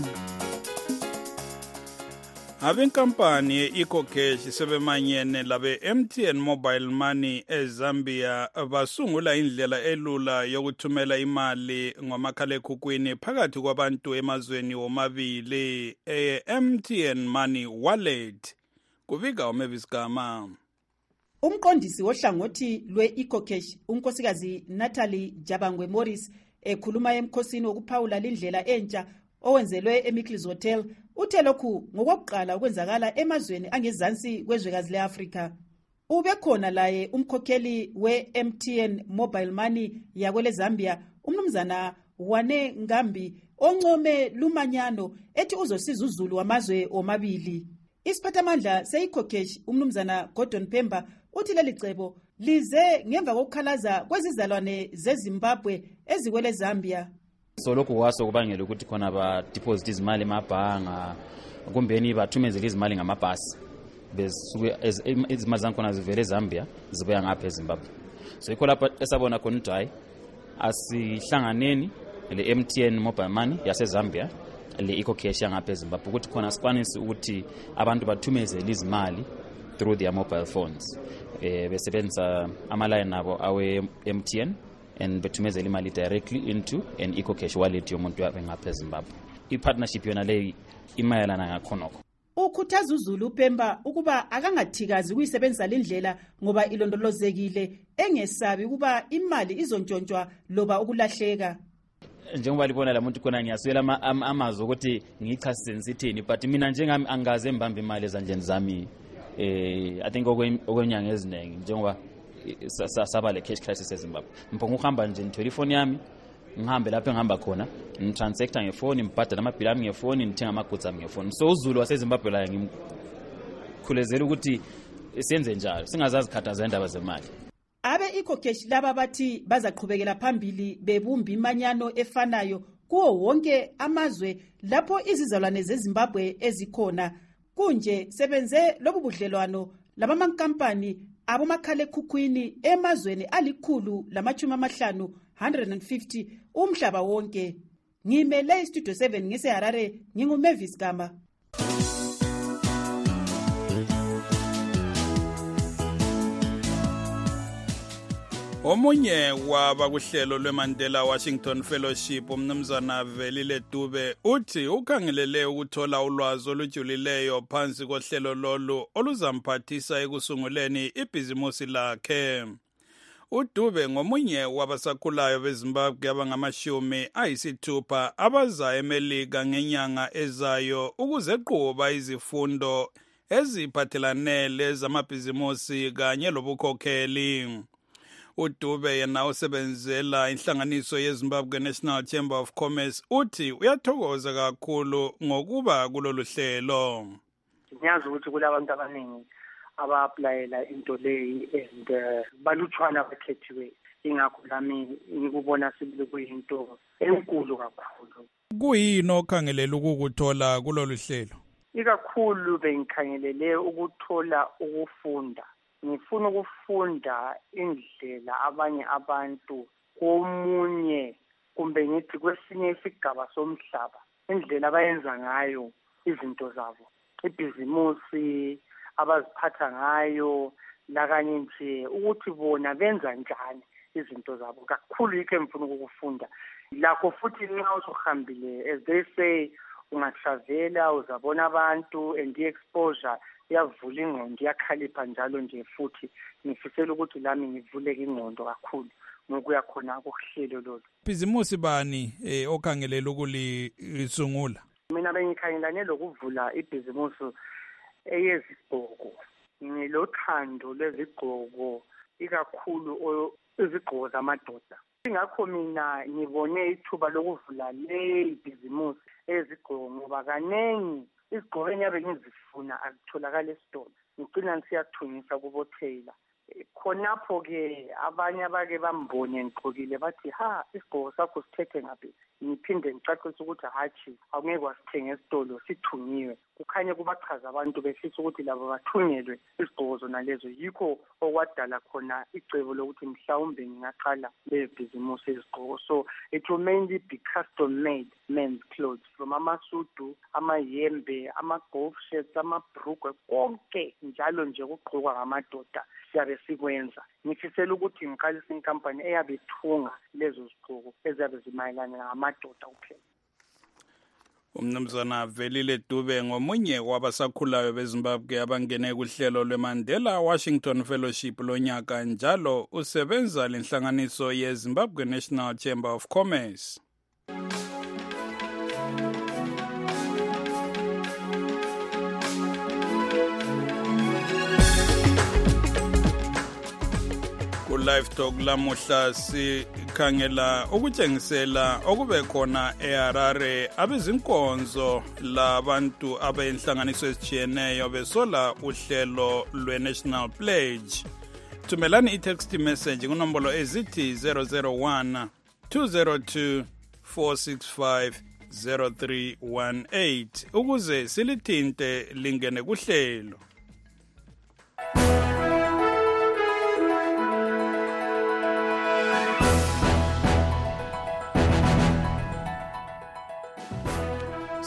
Abenkampani ye-EcoCash sebemanyene labe MTN Mobile Money eZambia basungula indlela elula yokuthumela imali ngomakhalekhukhwini phakathi kwabantu emazweni womabili MTN Money Wallet. Kuvika uMavis Gama. Umqondisi wohlangothi lwe-EcoCash unkosikazi Natalie Jabangwe Morris ekhuluma emkhosini wokuphawula lindlela entsha owenzelwe eMickles Hotel uthe lokhu ngokokuqala ukwenzakala emazweni angezansi kwezwekazi leAfrika. Ubekhona laye umkhokheli we-MTN Mobile Money yakwele Zambia umnumzana Wane Ngambi oncome lumanyano ethi uzosiza uZulu wamazwe omabili. Isiphathamandla se-EcoCash umnumzana Gordon Pemba uthi leli cebo lize ngemva kokukhalaza kwezizalwane zeZimbabwe ezikwele Zambia. So lokho kwaso kubangela ukuthi khona ba deposit izimali emabhanga kumbeni bathumezele izimali ngamabhasi besuke izimali zakhona zivele eZambia zibuya ngapha eZimbabwe. So ikho lapha esabona khona ukuthi hayi asihlanganeni le MTN mobile money yaseZambia le EcoCash yangapha eZimbabwe ukuthi khona sikwanise ukuthi abantu bathumezele izimali through their mobile phones besebenzisa ama-line abo awe MTN and bethumezele imali directly into an EcoCash wallet yomuntu ngapha eZimbabwe. I-partnership yona le imayelana ngakhonokho. Ukhuthaza uZulu uPemba ukuba akangathikazi ukuyisebenzisa lendlela ngoba ilondolozekile engesabi ukuba imali izontshontshwa loba ukulahleka. Njengoba libona la muntu khona ngiyaswela amazwi ukuthi ngichasise sithini but mina njengami angaze mbamba imali ezandleni zami I think okwenyanga eziningi njengoba saba le cash crisis eZimbabwe. Mphongo uhamba nje ngithola ifoni yami ngihambe lapho engihamba khona ngitransacta ngefoni ngibhadala amabhili ami ngefoni ngithenga amagoods ami ngefoni. So uZulu waseZimbabwe la ngimkhulezela ukuthi senze njalo singazazi khathaza indaba zemali. Abe EcoCash laba bathi bazaqhubekela phambili bebumba imanyano efanayo kuwo wonke amazwe lapho izizalwane zeZimbabwe ezikhona. Kunje sebenze lobu budlelwano labamankampani abomakhalekhukhwini emazweni alikhulu 150 umhlaba wonke. Ngimele iStudio 7 ngiseHarare nginguMavis Gama. Omunye wabakuhlelo lweMandela Washington Fellowship umnumzana Velile Dube uthi ukhangelele ukuthola ulwazi olujulileyo phansi kohlelo lolu oluzamphathisa ekusunguleni ibhizimusi lakhe. uDube ngomunye wabasakhulayo beZimbabwe abangama-60 abaza eMelika ngenyanga ezayo ukuzeqhuba izifundo eziphathelane lezamabhizimusi kanye lobukhokheli. uDube yena usebenzela inhlanganiso yeZimbabwe National Chamber of Commerce uthi uyathokoza kakhulu ngokuba kulolu hlelo. Ngiyazi ukuthi kulabantu abaningi aba-aplayela into leyi and balutshwana abakhethiwe ingakho lami ngikubona sibili kuyinto enkulu kakhulu. Kuyini okhangelela ukukuthola kulolu hlelo? Ikakhulu bengikhangelele ukuthola ukufunda. Ngifuna ukufunda indlela abanye abantu komunye kumbe ngithi kwesinye isigaba somhlaba indlela abayenza ngayo izinto zabo, ibhizimusi abaziphatha ngayo lakanye nje ukuthi bona benza njani izinto zabo. Kakhulu yikho ngifuna ukufunda lakho futhi nxa usuhambile as they say ungatravela uzabona abantu and exposure yavula ingqondo yakhalipha njalo nje futhi ngifisela ukuthi lami ngivuleke ingqondo kakhulu ngokuya khona kohlelo lolu. Bhizimusi bani okhangelela ukulisungula? Mina bengikhangelane lokuvula ibhizimusi eyezigqoko. Ngilothando lwezigqoko ikakhulu izigqoko zamadoda. Ingakho mina ngibone ithuba lokuvula le ibhizimusi eyezigqoko ngoba kanengi izigqoko enyabe ngizifuna akutholakala esitolo. Ngicina ngisiyathungisa kubothela. Khonapho-ke abanye abake bambone ngigqokile bathi ha isigqoko sakho sithethe ngaphi. Ngiphinde ngicacise ukuthi hatshi awungeke wasithenga esitolo sithungiwe. Kukhanye kubachaza abantu befisa ukuthi labo bathungelwe izigqoko zona lezo. Yikho okwadala khona icebo lokuthi mhlawumbe ngingaqala le bhizimusi yezigqoko. So it will mainly be custom made men's clothes from amasudu, amayembe, ama-golf shirts, amabhrugwe konke njalo nje kugqokwa ngamadoda siyabe sikwenza. Ngifisela ukuthi ngiqalise inkampani eyabe ithunga lezo zigqoko eziyabe zimayelana ngamadoda kuphela. Umnumzana Velile Dube ngomunye wabasakhulayo beZimbabwe abangene kuhlelo lweMandela Washington Fellowship lonyaka njalo usebenza lenhlanganiso yeZimbabwe National Chamber of Commerce. Live Talk lamuhla sikhangela ukutshengisela okube khona eHarare abezinkonzo labantu abenhlanganiso ezitshiyeneyo besola uhlelo lweNational Pledge. Thumelani i-text message kunombolo ezithi 001 202 465 0318 ukuze silithinte lingene kuhlelo.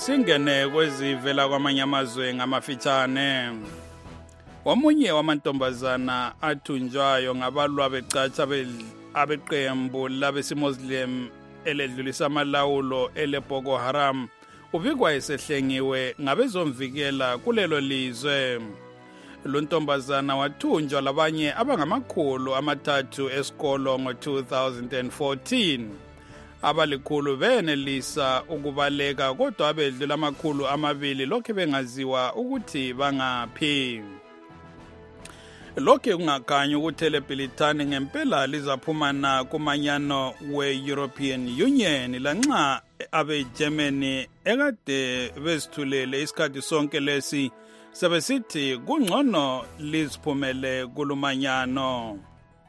singene kwezivela kwamanye amazwe ngamafitshane. Omunye wamantombazana athunjwayo ngabalwa becatsha abeqembu labesimoslim eledlulisa amalawulo ele-Boko Haram ubikwa esehlengiwe ngabezomvikela kulelo lizwe. Lo ntombazana wathunjwa labanye abangama300 esikolo ngo-2014. Abalikhulu benelisa ukubaleka kodwa abedlula ama200 lokho bengaziwa ukuthi bangaphi. Lokho kungakhanyi ukuthi eleBritani ngempela lizaphumana kumanyano we-European Union lanxa abe-Germany ekade bezithulele isikhathi sonke lesi sebesithi kungcono liziphumele kulumanyano.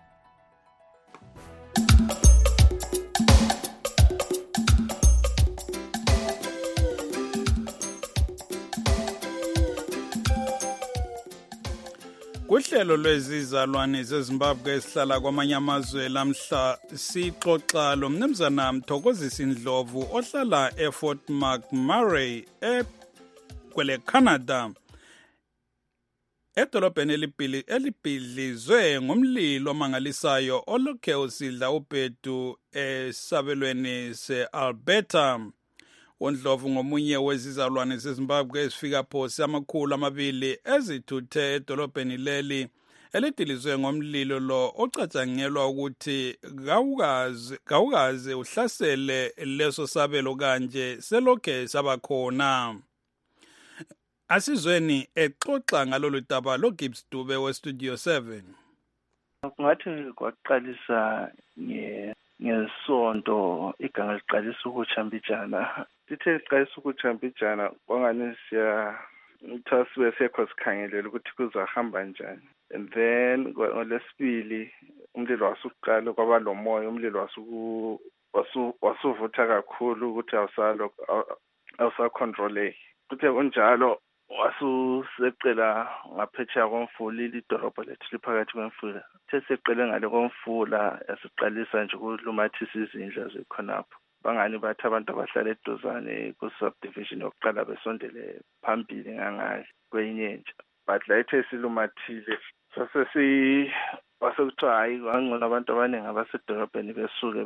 Kuhlelo lwezizalwane zeZimbabwe esihlala kwamanye amazwe lamhla sixoxa lo mnumzana Mthokozisi Ndlovu ohlala eFort McMurray kwele Canada edolobheni elibhidlizwe ngomlilo omangalisayo olokhe usidla ubhedu esabelweni se-Alberta. uNdlovu ngomunye wezizalwane zeZimbabwe ezifika phosi ama200 ezithuthe edolobheni leli elidilizwe ngomlilo lo ocatshangelwa ukuthi kawukaze uhlasele leso sabelo kanje selokhe sabakhona. Asizweni exoxa ngalolu daba lo Gibbs Dube weStudio 7. Ngathi kwaqalisa ngesonto iganga liqalisa ukuchambijana. Lithe liqalisa ukuchambijana kwangani sibe sekho sikhangelela ukuthi kuzahamba njani. And then ngolesibili umlilo wasuqala kwaba lomoya, umlilo wasuvutha kakhulu ukuthi awusacontroleki. Kuthe kunjalo wasuseqela ngaphetsheya komfula idolobho lethu liphakathi kwemfula. Seseqele ngale komfula yasiqalisa nje ukulumathisa izindlu zekhonapho. Bangani bathi abantu abahlala eduzane ku-subdivision yokuqala besondele phambili ngangale kwenye nje. But later silumathile wasekuthiwa hayi ngcono abantu abaningi abasedolobheni besuke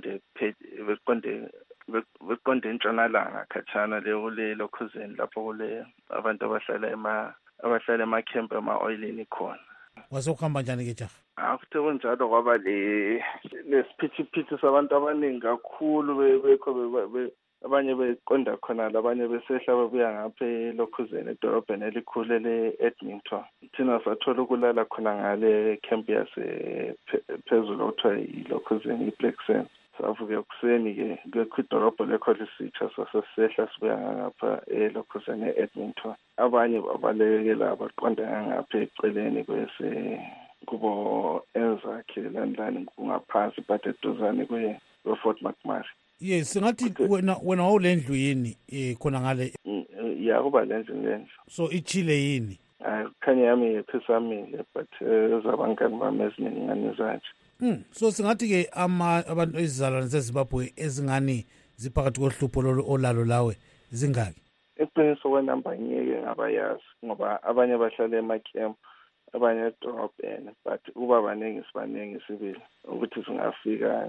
beqonde entshonalanga khatshana kule Lokhuzeni lapho kule abantu abahlala emakhempu ema-oilini khona. Wasokuhamba njani ke jaha? Kuthe kunjalo kwaba lesiphithiphithi sabantu abaningi kakhulu bekho abanye beqonda khona abanye besehla bebuya ngapha eLokhuzeni edolobheni elikhulu le-Edmonton. Thina sathola ukulala khona ngale camp phezulu okuthiwa iLokhuzeni iBlack Sands. Savuke ekuseni ke kwidolobho lekho lisitsha sasesehla sibuya ngapha eLokhuzeni e-Edmonton. Abanye babalekela baqonda ngapha eceleni kubo ezakhe landlani kungaphansi but eduzane kwe-Fort McMurray. Yes, singathi wena wawulendlu yini khona ngale? Ya kuba lendlu. So ichile yini? Khanya yami phesamile but ezabangani bami eziningana zanje. So singathi ke abantu ezizalwane zeZimbabwe ezingani ziphakathi kohlupho olalo lawe zingaki? Iqiniso kwenamba ngeke ngabayazi ngoba abanye bahlala emakhempu abanye edorobheni but kuba baningi sibaningi sibili ukuthi singafika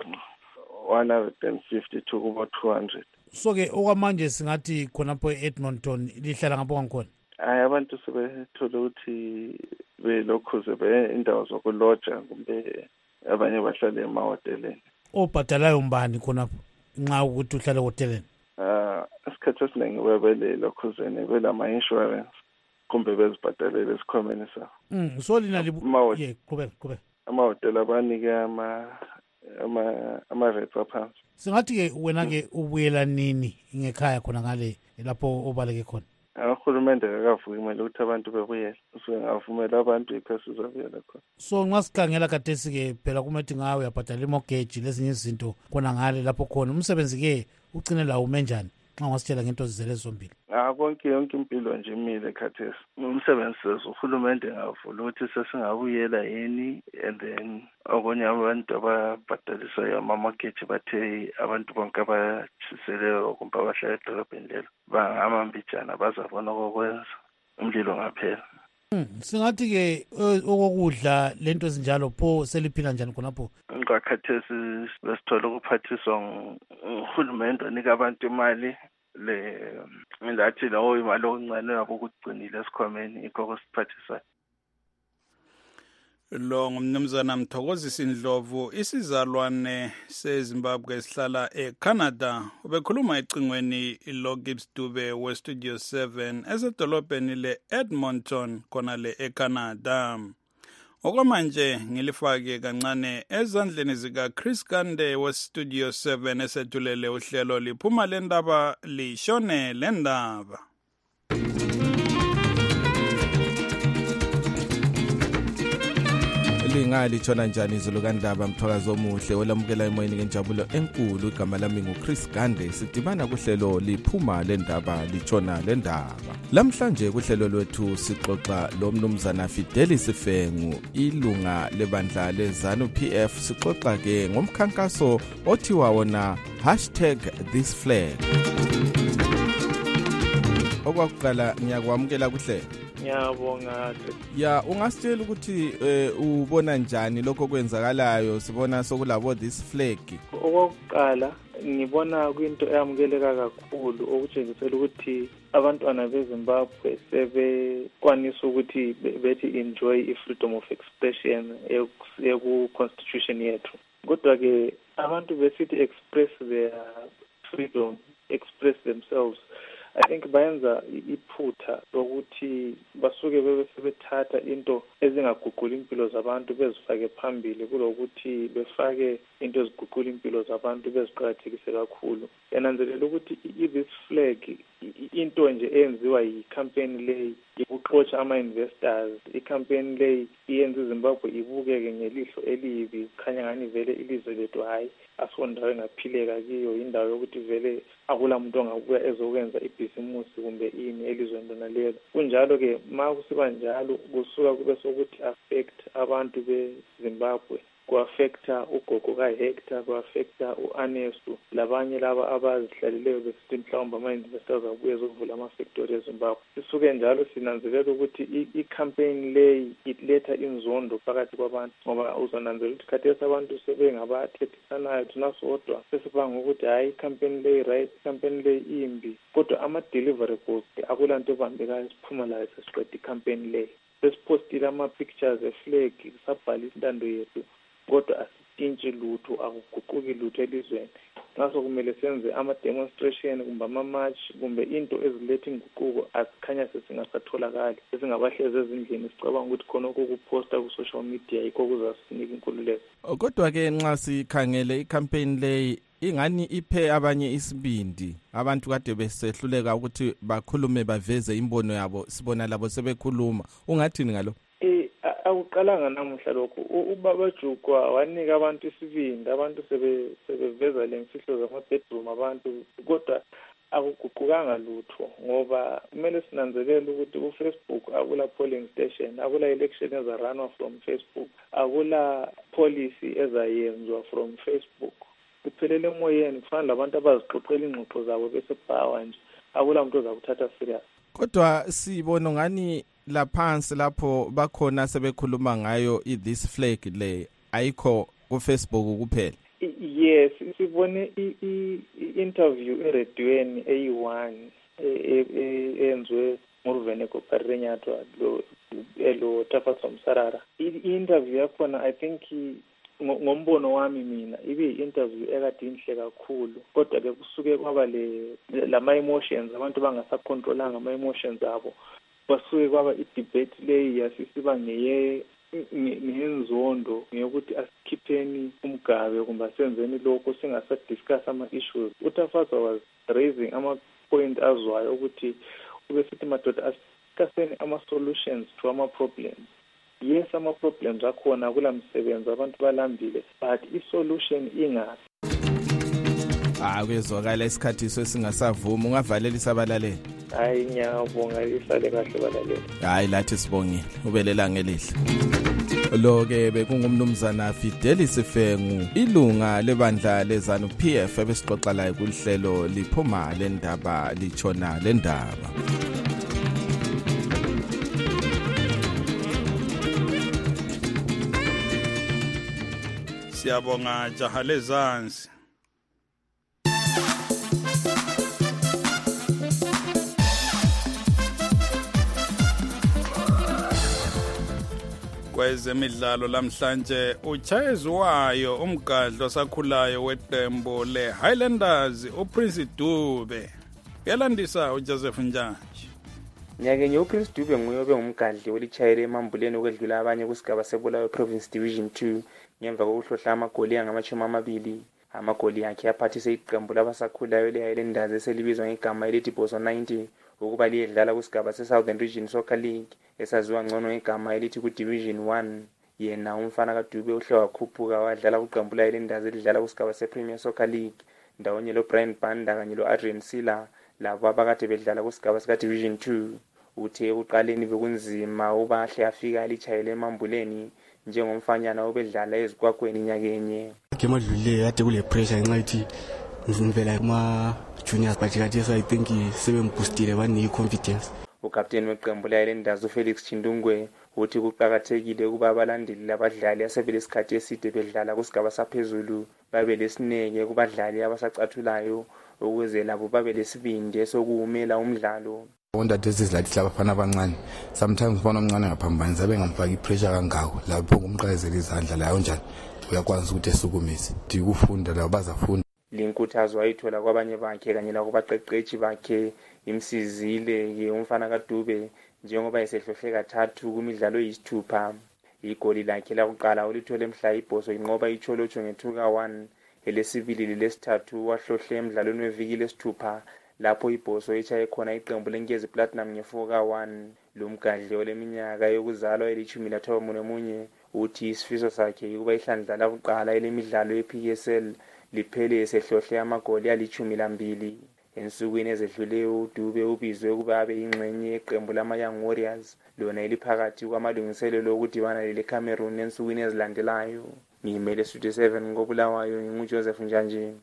150 to kuba 200. So ke okwamanje singathi khonapho eEdmonton lihlala ngapho kangikhona? Abantu sebethola ukuthi belokhuze indawo zokuloja kumbe abanye bahlala emahoteleni. Obhadalayo mbani khonapho nxa ukuthi uhlala ehoteleni? Isikhathi esiningi bebelokhuzeni belama-insurance kumbe bezibhadalele esikhomeni sabo. So lina qhubeka. Amahotela abanike ama-rates aphansi. Singathi-ke wena-ke ubuyela nini ngekhaya khona ngale lapho obaleke khona? Urhulumente akakavuki kumele ukuthi abantu bebuyele. So ngavumela abantu iphesi izobuyela khona. So nxa sikhangela kathesi-ke phela kumethi ngawe uyabhadala imortgage lezinye izinto khona ngale lapho khona umsebenzi-ke ugcine lawo umenjani ungasitshela ngento zizele zombili. Konke yonke impilo nje imile khathesi. Umsebenzi uhulumende ngavula ukuthi sesingabuyela yini, and then okunye abantu ababhadaliswa amamakhethi bathe abantu bonke abatshiseleyo kumbe abahlala edolobheni lelo bangamambijana bazabona okokwenza umlilo ngaphela. Singathi-ke okokudla lento ezinjalo pho seliphila njani khonapho? Ngakhathesi besithola ukuphathiswa nguhulumende onika abantu imali ngathi lawo imali okuncane yabo ukugcinile esikhwameni ikho kusiphathisayo. Lo ngumnumzana Mthokozisi Ndlovu, isizalwane seZimbabwe esihlala eCanada, ubekhuluma ecingweni loGibbs Dube weStudio 7 esedolobheni le-Edmonton khona le eCanada. Okwamanje ngilifake kancane ezandleni zikaChris Kande weStudio 7 esethulele uhlelo liphuma lendaba lishone lendaba. Lingali tshona njani izulu kandaba mthokazo omuhle olamukela emoyeni ngenjabulo enkulu. Igama lami nguChris Gande, sidibana kuhlelo liphuma lendaba litshona lendaba. Lamhlanje kuhlelo lwethu sixoxa lo mnumzana Fidelis Fengu, ilunga lebandla leZANU PF. Sixoxa ke ngomkhankaso othiwa wona #thisflag. Okwakuqala ngiyakwamukela kuhlelo. Ngiyabonga. Ya, ungasitshela ukuthi ubona njani lokho kwenzakalayo? Sibona sokulabo this flag. Okokuqala ngibona kuyinto eyamukeleka kakhulu, okutshengisela ukuthi abantwana beZimbabwe sebekwanisa ukuthi bethi enjoy i-freedom of expression eku-constitution yethu. Kodwa-ke abantu besithi express their freedom, express themselves. I think bayenza iphutha lokuthi basuke sebethatha into ezingaguqula impilo zabantu bezifake phambili kulokuthi befake into eziguqula impilo zabantu beziqakathekise kakhulu. Yananzelela ukuthi this flag into nje eyenziwa yi-campaign leyi yokuxotsha ama-investors. I-campaign leyi iyenza iZimbabwe ibukeke ngelihlo elibi, kukhanya ngani vele ilizwe lethu hayi asondawo engaphileka kiyo, indawo yokuthi vele akula muntu ongabuya ezokwenza ibhizimusi kumbe ini elizweni lona lelo. Kunjalo-ke ma kusiba njalo kusuka kube sokuthi affect abantu beZimbabwe, ku-affecta ugogo kaHector, ku-affecta u-Anesu labanye laba abazihlaleleyo besithi mhlawumbe ama-investors abuye zokuvula ama-factory eZimbabwe. Sisuke njalo sinanzelela ukuthi i-campaign leyi iletha inzondo phakathi kwabantu, ngoba uzonanzelela ukuthi khathesi abantu sebengabathethisanayo thina sodwa sesibanga ukuthi hhayi i-campaign leyi right, i-campaign leyi imbi, kodwa ama-deliverables akulanto ebambekayo siphuma layo sesiqeda i-campaign leyi. Sesipostile ama-pictures eflag, sabhalisa intando yethu, kodwa asitshintshi lutho, akuguquki lutho elizweni. Ngaso kumele senze ama-demonstration kumbe ama-march kumbe into eziletha inguquko asikhanya sesingasatholakali, sesingabahlezi ezindlini sicabanga ukuthi khona okuposta ku-social media yikho kuzasinika inkululeko. Kodwa-ke nxa sikhangele i-campaign leyi ingani iphe abanye isibindi, abantu kade besehluleka ukuthi bakhulume baveze imbono yabo, sibona labo sebekhuluma. Ungathini ngalo? Akuqalanga namuhla lokho. Ubaba Jukwa wanika abantu isibindi, abantu sebeveza le mfihlo zama-bedroom abantu, kodwa akuguqukanga lutho, ngoba kumele sinanzelele ukuthi ku-Facebook akula polling station, akula election ezaranwa from Facebook, akula policy ezayenzwa from Facebook. Kuphelele emoyeni, kufana labantu abazixoxela ingxoxo zabo bese bhawa nje, akula muntu ozakuthatha serious. Kodwa sibona ngani laphansi lapho bakhona sebekhuluma ngayo i-this flag le ayikho ku-Facebook kuphela. Yes, sibone i-interview eredweni eyi-1 eyenziwe nguRuvene Koparenyathwa lo Tafatso Msarara. I-interview yakhona I think ngombono wami mina ibe i-interview ekade inhle kakhulu, kodwa-ke kusuke kwaba lama-emotions, abantu bangasacontrolanga ama-emotions abo, basuke kwaba i-debate leyi yasisiba ngeyenzondo, ngeyokuthi asikhipheni umgabe kumbe asenzeni lokho singasadiscuss ama-issues. uTafatso was raising ama-point azwayo ukuthi ube sithi madoda asidiscusseni ama-solutions to ama-problems. Yes, ama-problems akhona kula msebenzi abantu balambile, but i-solution ingaphi? Kuyezwakala isikhathi sesingasavuma, ungavalela isabalaleli. Hayi ngiyabonga lihlale kahle balaleli. Hayi lathi sibongile, ubelelanga elihle. Lo-ke bekungumnumzana Fidelis Fengu, ilunga lebandla lezanu PF ebesixoxa layo kuhlelo liphuma lendaba lichona lendaba. Siyabonga jaha lezansi. Kwezemidlalo lamhlanje uchayeziwayo umgadlo sakhulayo weqembu le-Highlanders uPrince Dube uyalandisa uJoseph Njanji. Nyakenye uPrince Dube nguye obengumgadli welichayele emambuleni okwedlula abanye kusigaba sebulawayo Province Division 2 ngemva kokuhlohla amagoli angama-20. Amagoli akhe aphathise iqembu labasakhulayo le-Highlanders eselibizwa ngegama elithi Boso 90 ukuba liyedlala kusigaba se-Southern Region Soccer League esaziwa ngcono ngegama elithi ku-Division 1. Yena umfana kaDube uhle wakhuphuka wadlala kuqembu la-Highlanders elidlala kusigaba se-Premier Soccer League ndawonye lo-Brian Banda kanye lo-Adrian Sila, labo abakade bedlala kusigaba sika-Division 2. Uthe ekuqaleni bekunzima ubahle afika lichayele emambuleni njengomfanyana obedlala ezikwakweni nyakenye. Game odlulileyo kade kule pressure ngenxa yokuthi ngivela kuma-juniors but khathesi I think sebengibhoostile banike i-confidence. Ukapteni weqembu la-Highlanders uFelix Chindungwe uthi kuqakathekile ukuba abalandeli abadlali asebele isikhathi eside bedlala kusigaba saphezulu babe lesineke kubadlali abasacathulayo ukuze labo babe lesibindi sokuwumela umdlalo. Wonder this is like abafana abancane, sometimes ubona omncane ngaphambani sabe ngamfaka ipressure kangako lapho ngumqayezela izandla layo njani uyakwazi ukuthi esukumise ukufunda labo bazafunda. Linkuthazo ayithola kwabanye bakhe kanye lakubaqeqeshi bakhe imsizile ke umfana kaDube njengoba esehlohle kathathu kumidlalo eyisithupha. Igoli lakhe lakuqala ulithole emhla iBhoso inqoba iCholocho nge2-1, elesibili lesithathu wahlohle emidlalweni weviki lesithupha lapho iBhoso echaye khona iqembu leNkezi Platinum nge4-1. Lo mgadli oleminyaka yokuzalwa eli-11 uthi isifiso sakhe ukuba ihlandla lakuqala elemidlalo yePSL liphele esehlohle amagoli ali-12. Ensukwini ezedluleyo uDube ubizwe ukuba abe yingxenye yeqembu lama-Young Warriors lona eliphakathi kwamalungiselelo okudibana lele-Cameroon ensukwini ezilandelayo. Ngimele Studio 7 ngobulawayo nginguJoseph Njanji.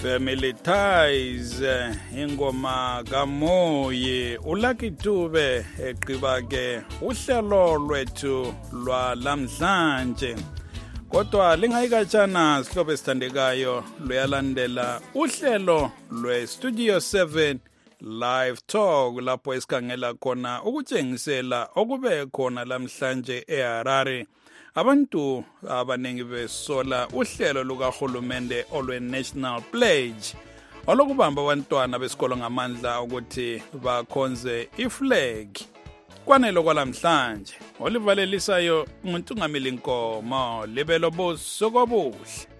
Family Ties ingoma kaMoyi uLucky Dube eqiba ke uhlelo lwethu lwalamhlanje. Kodwa lingayikatshana sihlobo esithandekayo luyalandela uhlelo lweStudio 7 Live Talk lapho esikhangela khona ukutshengisela okube khona lamhlanje eHarare. Abantu abaningi besola uhlelo lukaHulumende olwe-National Pledge olokubamba abantwana besikolo ngamandla ukuthi bakhonze iflag. Kwanelo kwalamhlanje olivalelisayo umuntu ngamili inkomo libelo busuku obuhle.